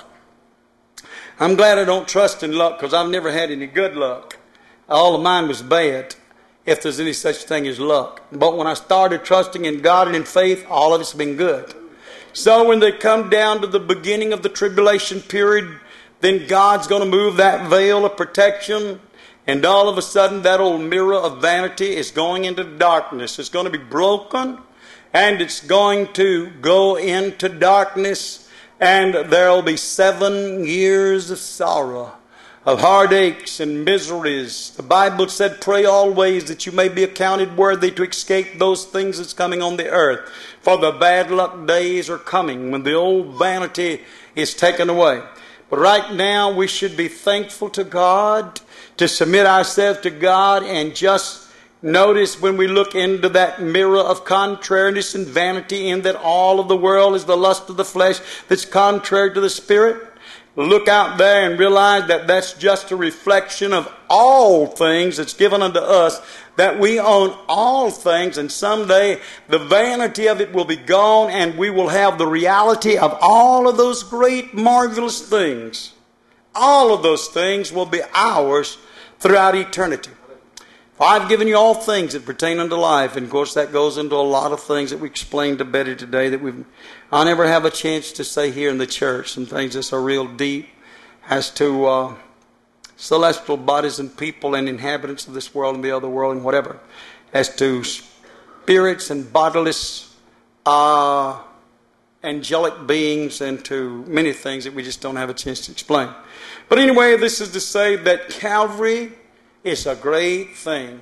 I'm glad I don't trust in luck because I've never had any good luck. All of mine was bad, if there's any such thing as luck. But when I started trusting in God and in faith, all of it's been good. So when they come down to the beginning of the tribulation period, then God's going to move that veil of protection. And all of a sudden, that old mirror of vanity is going into darkness. It's going to be broken. And it's going to go into darkness, and there will be 7 years of sorrow, of heartaches and miseries. The Bible said, pray always that you may be accounted worthy to escape those things that's coming on the earth. For the bad luck days are coming when the old vanity is taken away. But right now we should be thankful to God, to submit ourselves to God, and just notice when we look into that mirror of contrariness and vanity, in that all of the world is the lust of the flesh that's contrary to the Spirit. Look out there and realize that that's just a reflection of all things that's given unto us, that we own all things, and someday the vanity of it will be gone and we will have the reality of all of those great marvelous things. All of those things will be ours throughout eternity. I've given you all things that pertain unto life. And of course that goes into a lot of things that we explained to Betty today that I never have a chance to say here in the church. Some things that are real deep as to celestial bodies and people and inhabitants of this world and the other world and whatever. As to spirits and bodiless angelic beings, and to many things that we just don't have a chance to explain. But anyway, this is to say that Calvary is a great thing.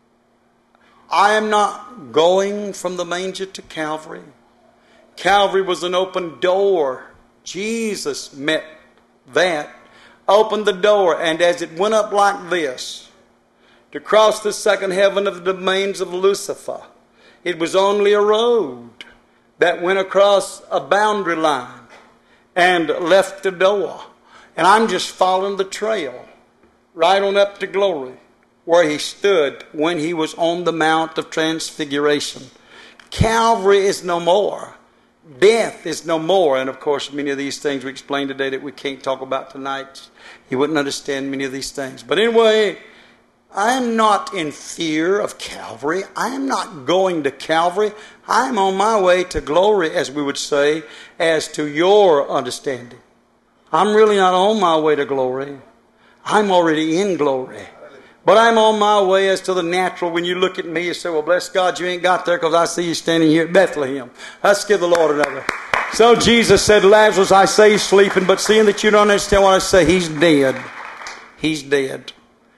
I am not going from the manger to Calvary. Calvary was an open door. Jesus met that, opened the door, and as it went up like this, to cross the second heaven of the domains of Lucifer, it was only a road that went across a boundary line and left the door. And I'm just following the trail right on up to glory, where he stood when he was on the Mount of Transfiguration. Calvary is no more. Death is no more. And of course, many of these things we explained today that we can't talk about tonight. You wouldn't understand many of these things. But anyway, I am not in fear of Calvary. I am not going to Calvary. I am on my way to glory, as we would say, as to your understanding. I'm really not on my way to glory. I'm already in glory. But I'm on my way as to the natural. When you look at me, you say, well, bless God, you ain't got there because I see you standing here at Bethlehem. Let's give the Lord another. So Jesus said, Lazarus, I say he's sleeping, but seeing that you don't understand what I say, he's dead. He's dead.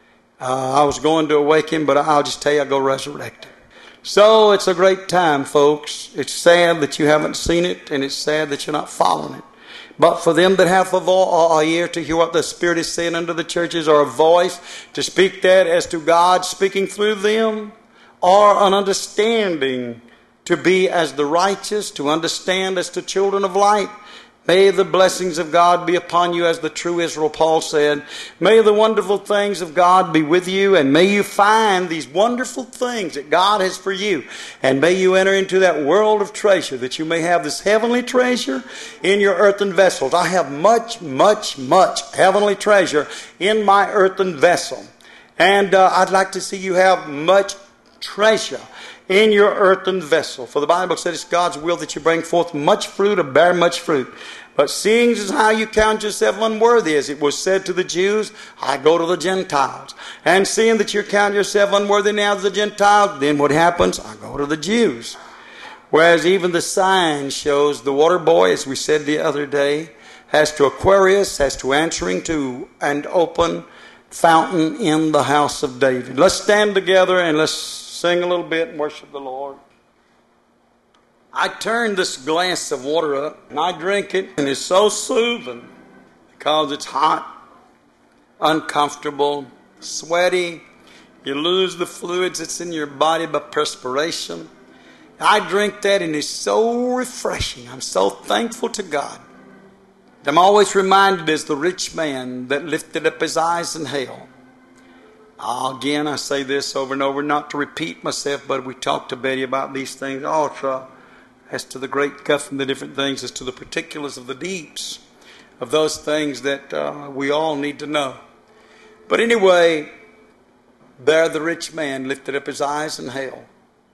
I was going to awake him, but I'll just tell you, I'll go resurrect him. So it's a great time, folks. It's sad that you haven't seen it, and it's sad that you're not following it. But for them that have a ear to hear what the Spirit is saying unto the churches, or a voice to speak that as to God speaking through them, or an understanding to be as the righteous, to understand as the children of light, may the blessings of God be upon you, as the true Israel Paul said. May the wonderful things of God be with you, and may you find these wonderful things that God has for you. And may you enter into that world of treasure, that you may have this heavenly treasure in your earthen vessels. I have much, much, much heavenly treasure in my earthen vessel. And I'd like to see you have much treasure in your earthen vessel. For the Bible said it's God's will that you bring forth much fruit or bear much fruit. But seeing as how you count yourself unworthy, as it was said to the Jews, I go to the Gentiles. And seeing that you count yourself unworthy now to the Gentiles, then what happens? I go to the Jews. Whereas even the sign shows the water boy, as we said the other day, has to Aquarius, has to answering to an open fountain in the house of David. Let's stand together and let's sing a little bit and worship the Lord. I turn this glass of water up and I drink it, and it's so soothing because it's hot, uncomfortable, sweaty. You lose the fluids that's in your body by perspiration. I drink that and it's so refreshing. I'm so thankful to God. I'm always reminded as the rich man that lifted up his eyes in hell. Again, I say this over and over, not to repeat myself, but we talked to Betty about these things also, as to the great guff and the different things, as to the particulars of the deeps of those things that we all need to know. But anyway, there the rich man lifted up his eyes in hell.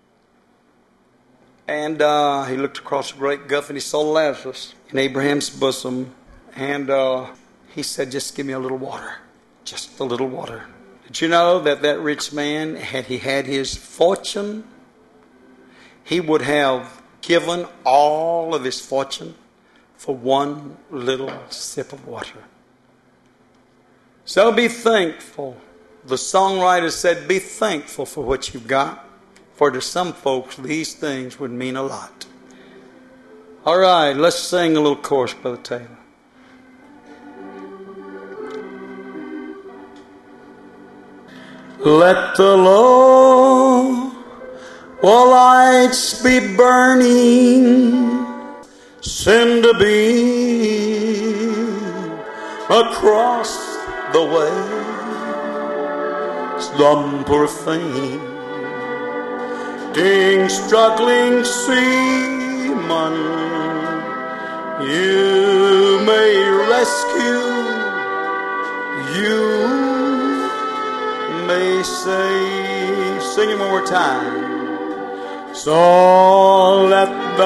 And he looked across the great gulf and he saw Lazarus in Abraham's bosom. And he said, just give me a little water. Just a little water. Did you know that that rich man, had he had his fortune, he would have given all of his fortune for one little sip of water? So be thankful. The songwriter said, be thankful for what you've got. For to some folks, these things would mean a lot. All right, let's sing a little chorus, Brother Taylor. Let the low lights be burning, send a beam across the way. Some poor fainting, struggling seaman, you may rescue, you may save. Sing it one more time. So let the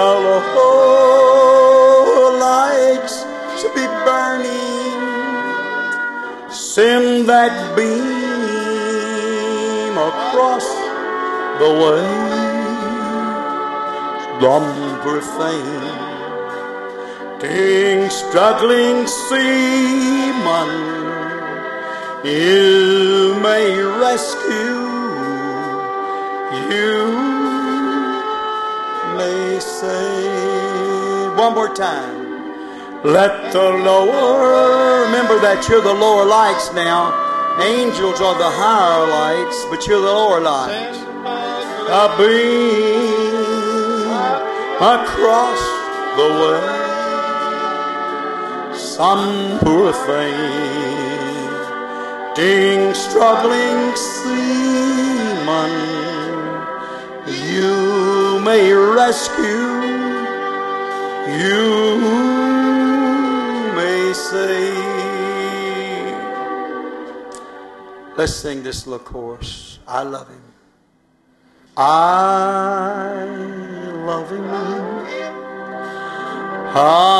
low lights be burning, send that beam across the way. Some poor fainting, struggling seaman, you may rescue, you may save. One more time. Let the lower, remember that you're the lower lights now. Angels are the higher lights, but you're the lower lights. A beam across the way. Some poor fainting, struggling seaman, you may rescue, you may save. Let's sing this little chorus. I love him. I love him. I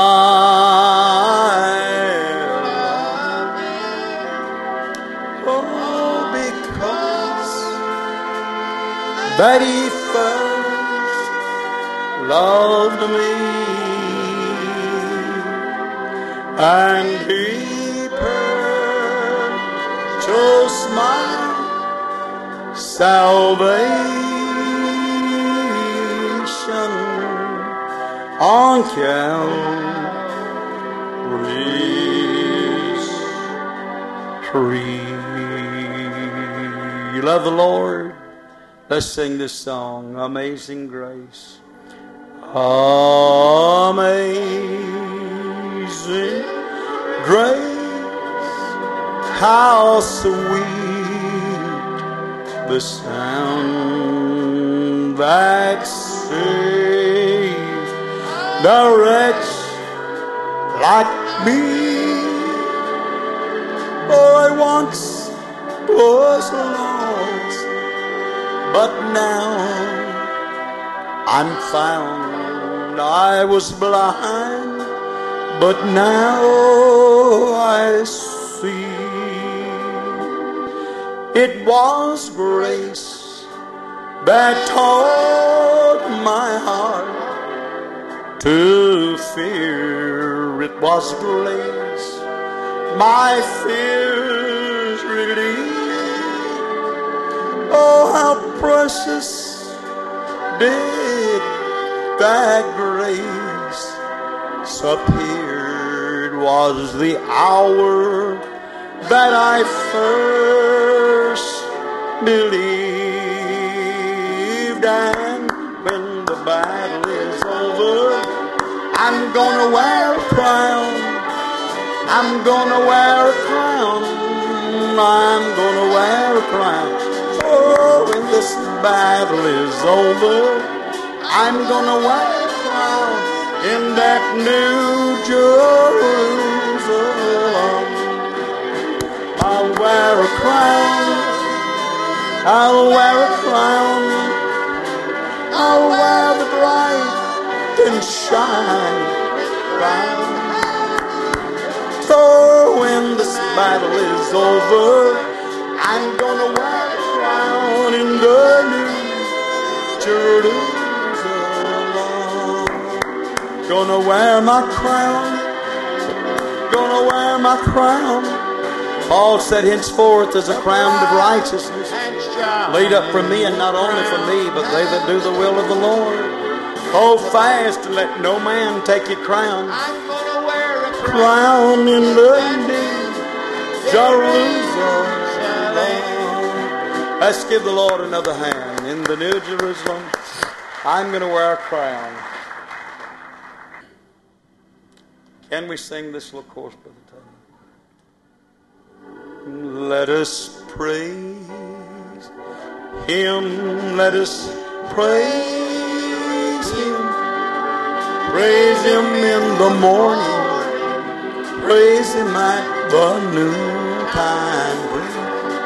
love him. Oh, because that he first loved me, and he purchased my salvation on Calvary's tree. You love the Lord? Let's sing this song, Amazing Grace. Amazing Grace, how sweet the sound that saved the wretch like me. Oh, I once was lost, but now I'm found. I was blind, but now I see. It was grace that taught my heart to fear. It was grace my fears relieved. Oh, how precious did that grace appeared. Was the hour that I first believed. And when the battle is over, I'm gonna wear a crown. I'm gonna wear a crown. I'm gonna wear a crown. Oh, when this battle is over, I'm gonna wear a crown in that new Jerusalem. I'll wear a crown. I'll wear a crown. I'll wear the bright and shine crown. So when this battle is over, I'm gonna wear a crown in the new Jerusalem. Gonna wear my crown. Gonna wear my crown. Paul said, henceforth is a crown of righteousness laid up for me, and not only for me, but they that do the will of the Lord. Hold fast and let no man take your crown. I'm gonna wear a crown in the new Jerusalem. Let's give the Lord another hand. In the new Jerusalem, I'm gonna wear a crown. Can we sing this little chorus, Brother Tony? Let us praise Him. Let us praise Him. Praise Him in the morning. Praise Him at the noontime break.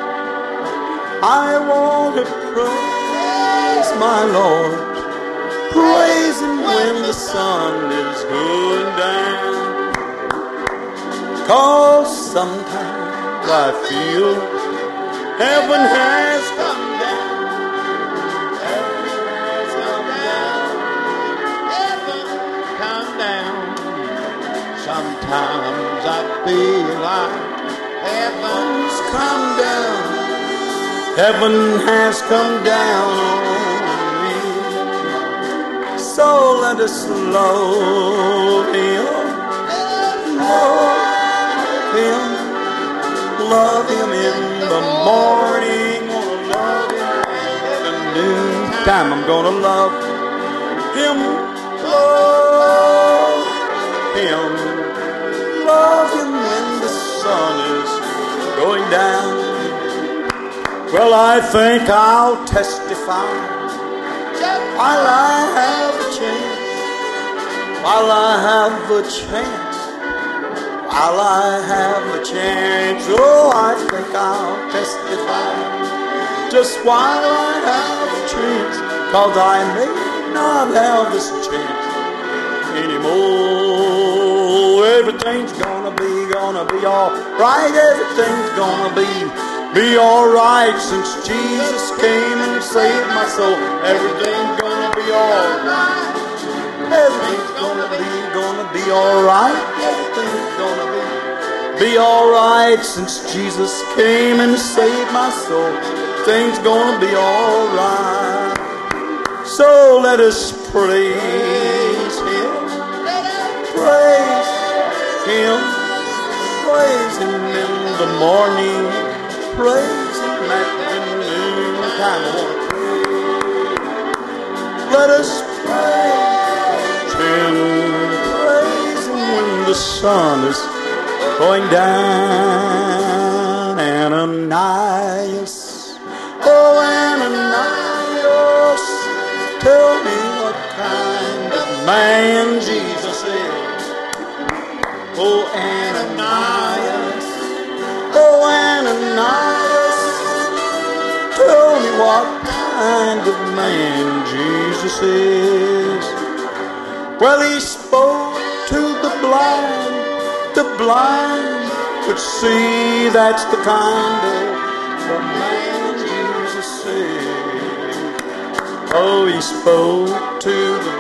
I want to praise my Lord. Praise Him when the sun is going down. 'Cause sometimes I feel heaven has come down. Heaven has come down. Heaven come down. Sometimes I feel like heaven's come down. Heaven has come down on me. So let us love Him. Love Him. Love Him in the morning. Gonna love Him at the noontime. I'm gonna love Him. Love Him. Love Him when the sun is going down. Well, I think I'll testify while I have a chance. While I have a chance. While I have a chance. Oh, I think I'll testify just while I have a chance. 'Cause I may not have this chance anymore. Everything's gonna be all right. Everything's gonna be all right since Jesus came and saved my soul. Everything's gonna be all right. Everything's gonna be all right. Everything's gonna be all right since Jesus came and saved my soul. Things gonna be all right. So let us praise Him. Praise Him. Praise Him in the morning. Praise Him at the noontime. I want to praise. Let us praise Him. Praise Him when the sun is going down. Ananias, oh Ananias, tell me what kind of man Jesus is. Oh Ananias, oh Ananias, tell me what kind kind of man Jesus is. Well, he spoke to the blind could see. That's the kind of man Jesus is. Oh, he spoke to the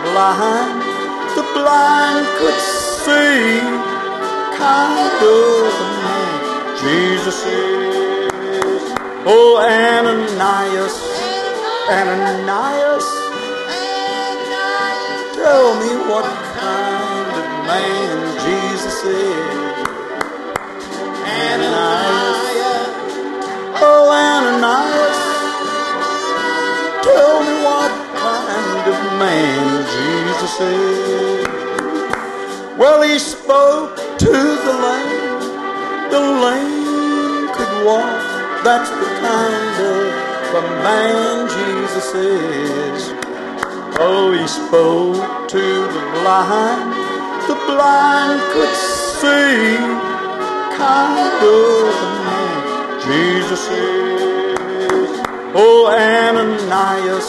blind could see. Kind of man Jesus is. Oh, Ananias, tell me what kind of man Jesus is. Ananias, oh Ananias, tell me what kind of man Jesus is. Well, he spoke to the lame could walk. That's the kind of a man Jesus is. Oh, he spoke to the blind could see. Kind of a man Jesus is. Oh, Ananias,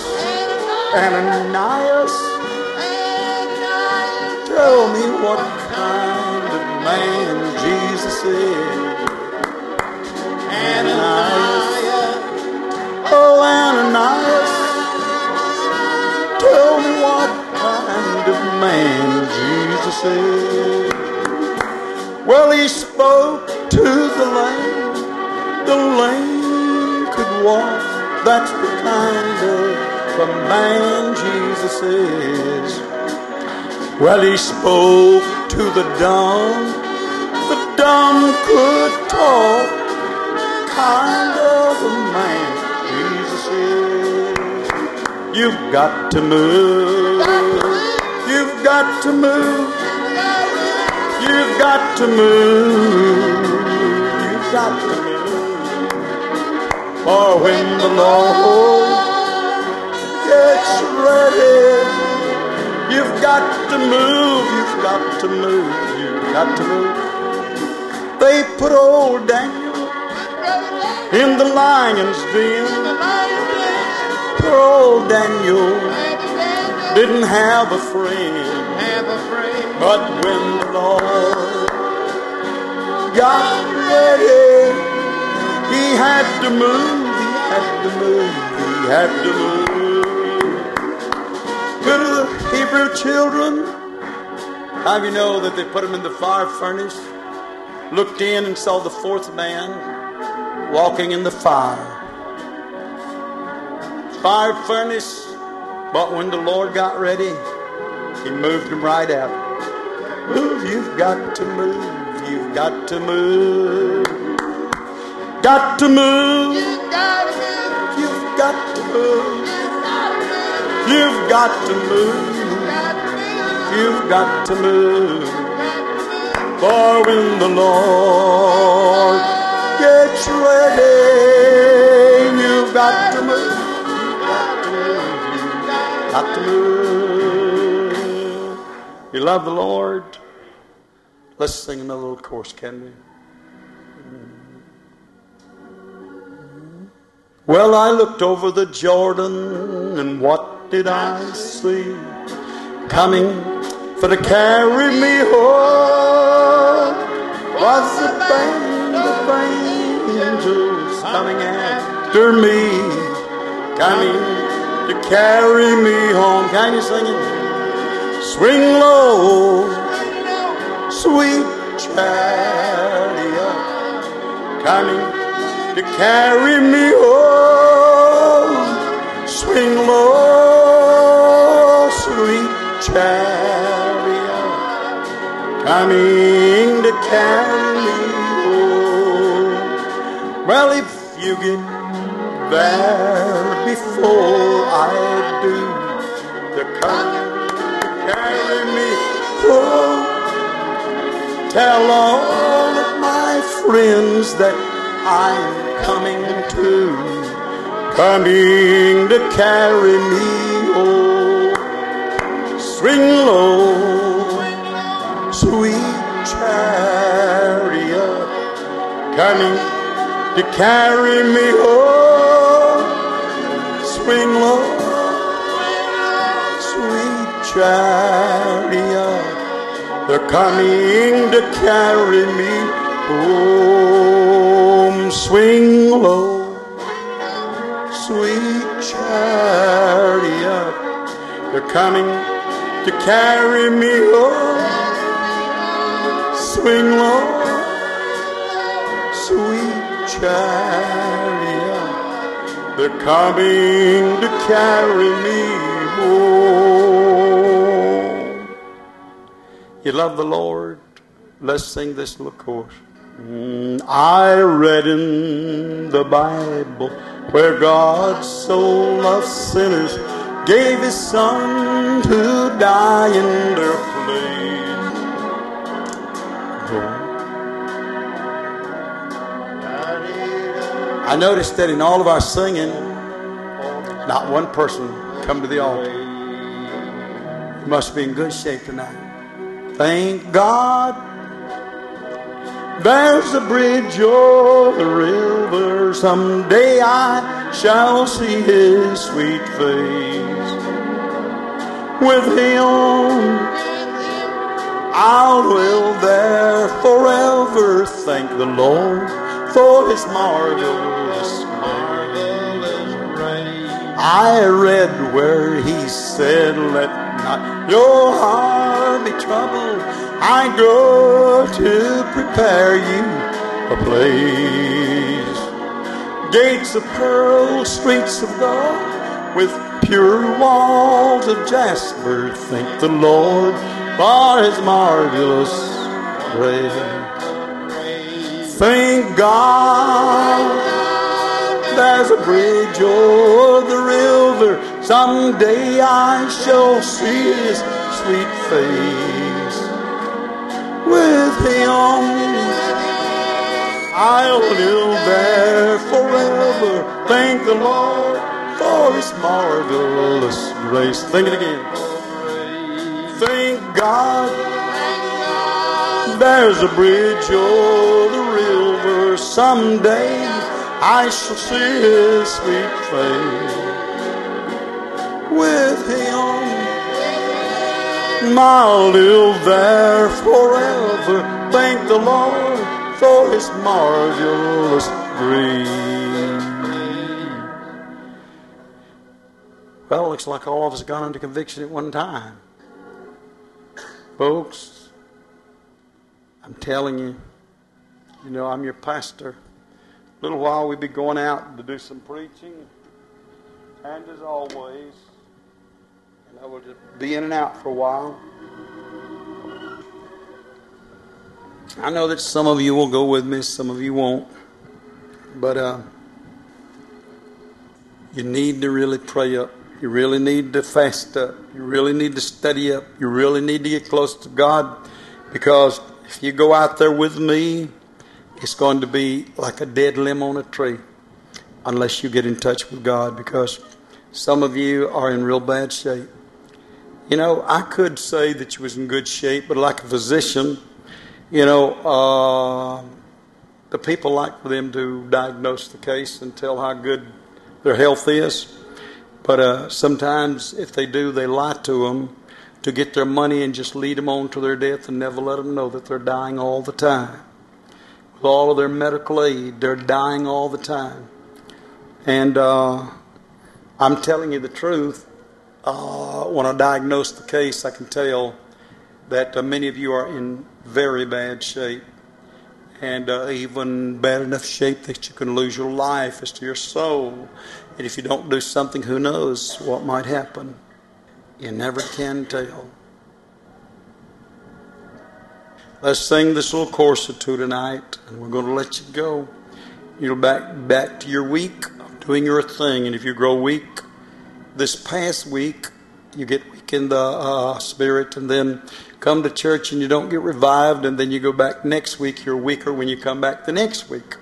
tell me what kind of man Jesus is. Ananias, oh Ananias, tell me what kind of man Jesus is. Well, he spoke to the lame could walk. That's the kind of a man Jesus is. Well, he spoke to the dumb could talk. Kind of a man Jesus is. You've got to move. You've got to move. You've got to move. You've got to move. For when the Lord gets ready, you've got to move. You've got to move. You've got to move. They put old Daniel in the lion's den. Poor old Daniel didn't have a friend. But when the Lord got ready, he had to move. He had to move. Go to the Hebrew children. How do you know that they put them in the fire furnace? Looked in and saw the fourth man walking in the fire furnace. But when the Lord got ready, he moved him right out. Move, you've got to move. You've got to move. Got to move. You've got to move. You've got to move. You've got to move. For when the Lord gets ready, you've got to move. Got to move. You love the Lord? Let's sing another little chorus, can we? Well, I looked over the Jordan, and what did I see? Coming for to carry me home was the band of angels coming after me, coming to carry me home. Can you sing it? Swing low, sweet chariot, coming to carry me home. Swing low, sweet chariot, coming to carry me home. Well, if you get there before I do, they're coming to carry me home. Tell all of my friends that I'm coming to, coming to carry me home. Swing low, sweet chariot, coming to carry me home. Swing low, sweet chariot, they're coming to carry me home. Swing low, sweet chariot, they're coming to carry me home. Swing low, sweet chariot, they're coming to carry me home. You love the Lord? Let's sing this little chorus. I read in the Bible where God so loved sinners, gave His Son to die in their place. I noticed that in all of our singing, not one person come to the altar. You must be in good shape tonight. Thank God there's a bridge over the river. Someday I shall see His sweet face. With Him I'll dwell there forever. Thank the Lord for His marvelous grace. I read where He said, let not your heart be troubled. I go to prepare you a place. Gates of pearl, streets of gold, with pure walls of jasper. Thank the Lord for His marvelous grace. Thank God there's a bridge over the river. Someday I shall see His sweet face. With Him I'll live there forever. Thank the Lord for His marvelous grace. Think it again. Thank God there's a bridge over the river. Someday I shall see His sweet face. With Him I'll live there forever. Thank the Lord for His marvelous grace. Well, it looks like all of us have gone under conviction at one time. Folks, I'm telling you, I'm your pastor. A little while we'll be going out to do some preaching. And as always, I will just be in and out for a while. I know that some of you will go with me, some of you won't. But you need to really pray up. You really need to fast up. You really need to study up. You really need to get close to God. Because if you go out there with me, it's going to be like a dead limb on a tree. Unless you get in touch with God. Because some of you are in real bad shape. I could say that you was in good shape, but like a physician, the people like for them to diagnose the case and tell how good their health is. But sometimes if they do, they lie to them to get their money and just lead them on to their death and never let them know that they're dying all the time. With all of their medical aid, they're dying all the time. And I'm telling you the truth. When I diagnose the case, I can tell that many of you are in very bad shape, and even bad enough shape that you can lose your life as to your soul. And if you don't do something, who knows what might happen? You never can tell. Let's sing this little chorus or two tonight, and we're going to let you go. You're back to your week of doing your thing, and if you grow weak this past week, you get weak in the spirit, and then come to church and you don't get revived, and then you go back next week, you're weaker when you come back the next week.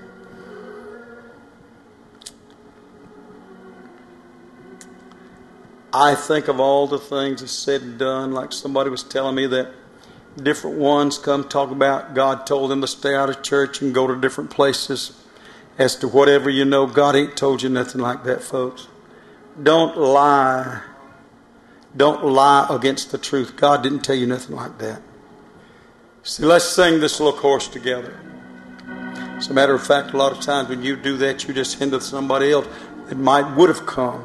I think of all the things that's said and done, like somebody was telling me that different ones come talk about God told them to stay out of church and go to different places as to whatever. God ain't told you nothing like that, folks. Don't lie. Don't lie against the truth. God didn't tell you nothing like that. See, let's sing this little chorus together. As a matter of fact, a lot of times when you do that, you just hinder somebody else that would have come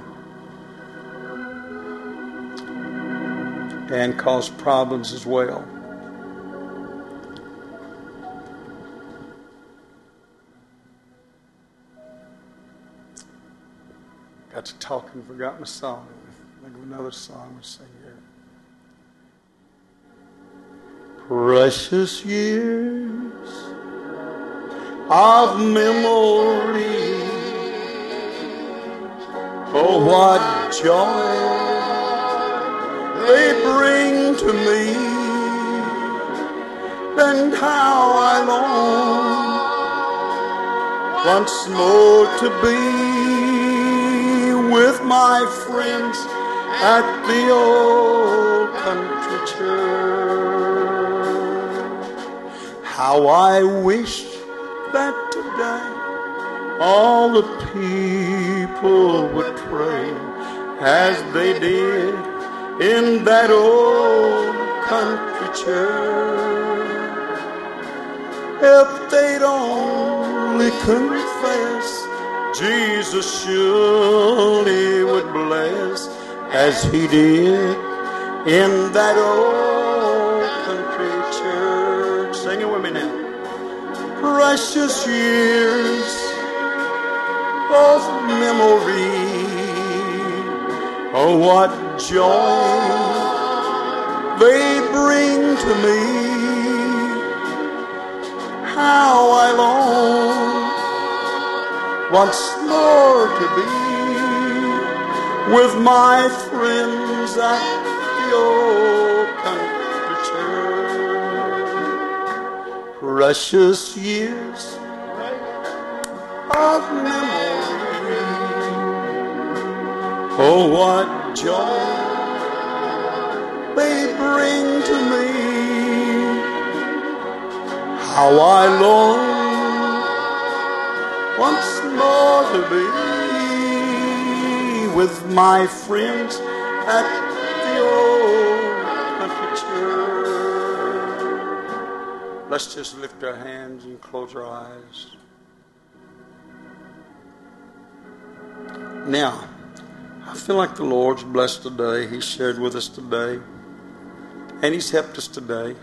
and cause problems as well. Got to talk and forgot my song. Think of another song we sing here. Precious years of memory, oh what joy they bring to me, and how I long once more to be with my friends at the old country church. How I wish that today all the people would pray as they did in that old country church. If they'd only confess, Jesus surely would bless as he did in that old country church. Sing it with me now. Precious years of memory, oh what joy they bring to me. How I long once more to be with my friends at the old country church. Precious years of memory, oh what joy they bring to me. How I long once more to be with my friends at the old country church. Let's just lift our hands and close our eyes. Now, I feel like the Lord's blessed today. He shared with us today. And He's helped us today.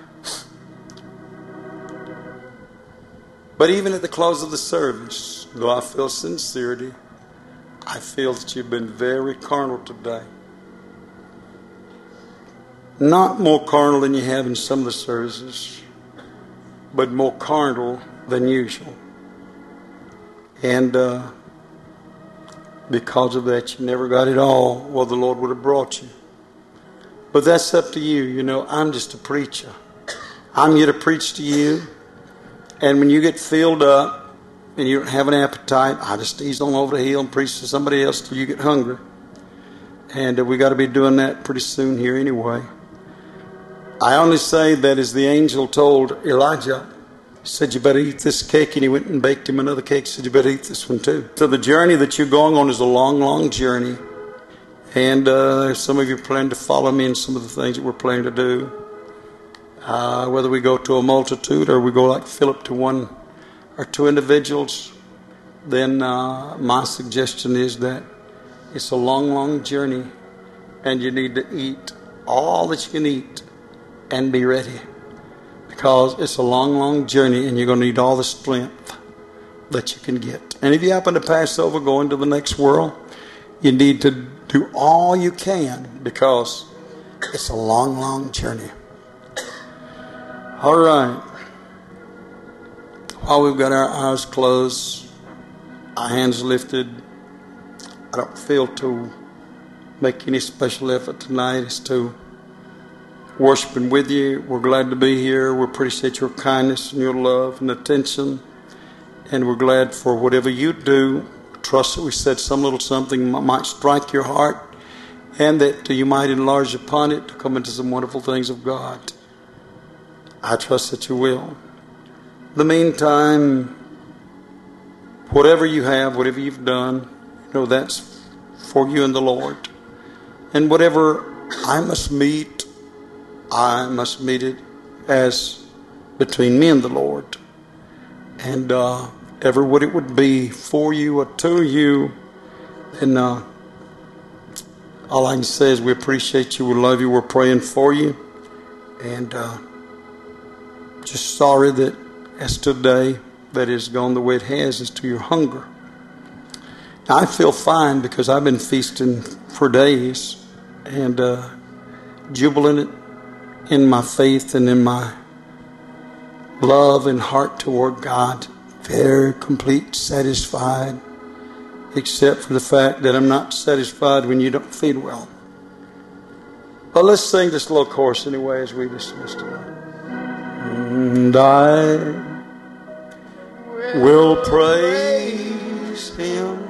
But even at the close of the service, though I feel sincerity, I feel that you've been very carnal today. Not more carnal than you have in some of the services, but more carnal than usual. And because of that, you never got it all where the Lord would have brought you. But that's up to you. You know, I'm just a preacher. I'm here to preach to you. And when you get filled up and you don't have an appetite, I just ease on over the hill and preach to somebody else till you get hungry. And we got to be doing that pretty soon here anyway. I only say that as the angel told Elijah, he said, you better eat this cake. And he went and baked him another cake. He said, you better eat this one too. So the journey that you're going on is a long, long journey. And some of you plan to follow me in some of the things that we're planning to do. Whether we go to a multitude or we go like Philip to one or two individuals, then my suggestion is that it's a long, long journey and you need to eat all that you can eat and be ready, because it's a long, long journey and you're going to need all the strength that you can get. And if you happen to pass over going to the next world, you need to do all you can, because it's a long, long journey. All right. While we've got our eyes closed, our hands lifted, I don't feel to make any special effort tonight as to worshiping with you. We're glad to be here. We appreciate your kindness and your love and attention. And we're glad for whatever you do. Trust that we said some little something might strike your heart, and that you might enlarge upon it to come into some wonderful things of God. I trust that you will. In the meantime, whatever you have, whatever you've done, you know, that's for you and the Lord. And whatever I must meet it as between me and the Lord. And ever what it would be for you or to you. And all I can say is we appreciate you, we love you, we're praying for you. And just sorry that as today that has gone the way it has as to your hunger. Now, I feel fine because I've been feasting for days and jubilant in my faith and in my love and heart toward God. Very complete, satisfied, except for the fact that I'm not satisfied when you don't feed well. But let's sing this little chorus anyway as we dismiss tonight. And I will praise Him.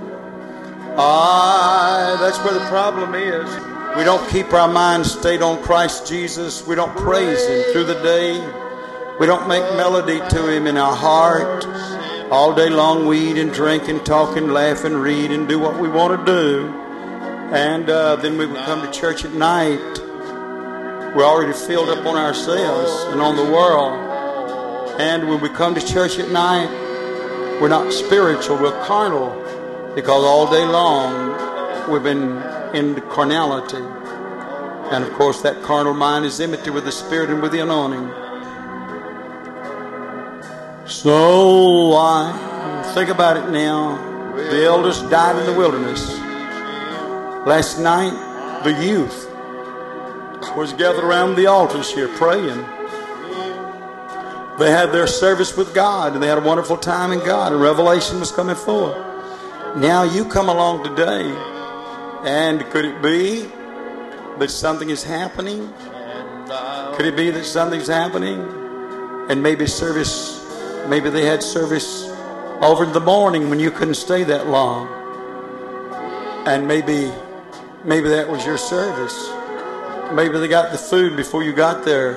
That's where the problem is. We don't keep our minds stayed on Christ Jesus. We don't praise Him through the day. We don't make melody to Him in our heart. All day long we eat and drink and talk and laugh and read and do what we want to do. And then we would come to church at night. We're already filled up on ourselves and on the world. And when we come to church at night, we're not spiritual, we're carnal. Because all day long we've been in carnality. And of course that carnal mind is enmity with the Spirit and with the anointing. So I think about it now. The elders died in the wilderness. Last night the youth was gathered around the altars here praying. They had their service with God and they had a wonderful time in God, and revelation was coming forth. Now you come along today, and could it be that something is happening? Could it be that something's happening? And maybe they had service over in the morning when you couldn't stay that long. And maybe that was your service. Maybe they got the food before you got there.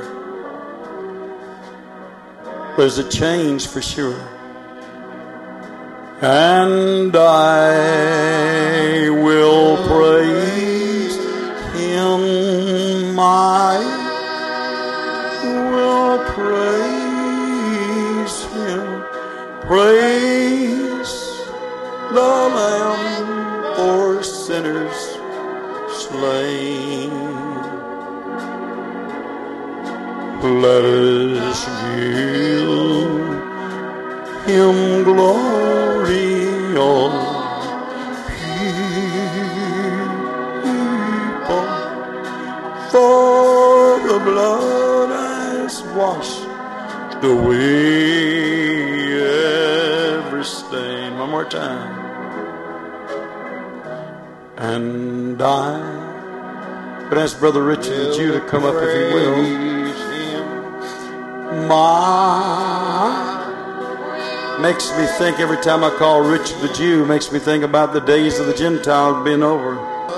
There's a change for sure. And I will praise Him. I will praise Him. Praise the Lamb for sinners slain. Let us give Him glory, all people, for the blood has washed away every stain. One more time. And I could ask Brother Richard the Jew to come up if he will. Makes me think every time I call Richard the Jew, makes me think about the days of the Gentiles being over.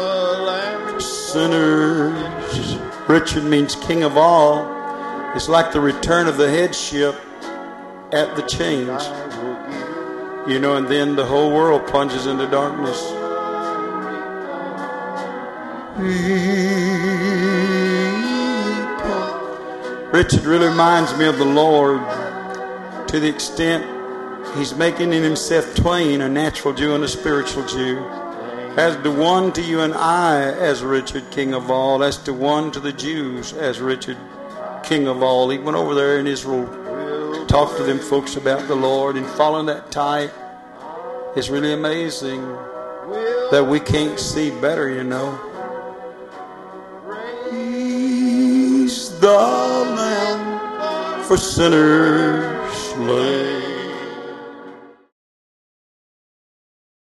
Sinners. Richard means king of all. It's like the return of the headship at the change. You know, and then the whole world plunges into darkness. Richard really reminds me of the Lord to the extent He's making in Himself twain, a natural Jew and a spiritual Jew. As to one to you and I as Richard, King of all, as to one to the Jews as Richard, King of all. He went over there in Israel, talked to them folks about the Lord, and following that type. It's really amazing that we can't see better, you know. He's the Lamb for sinners slain.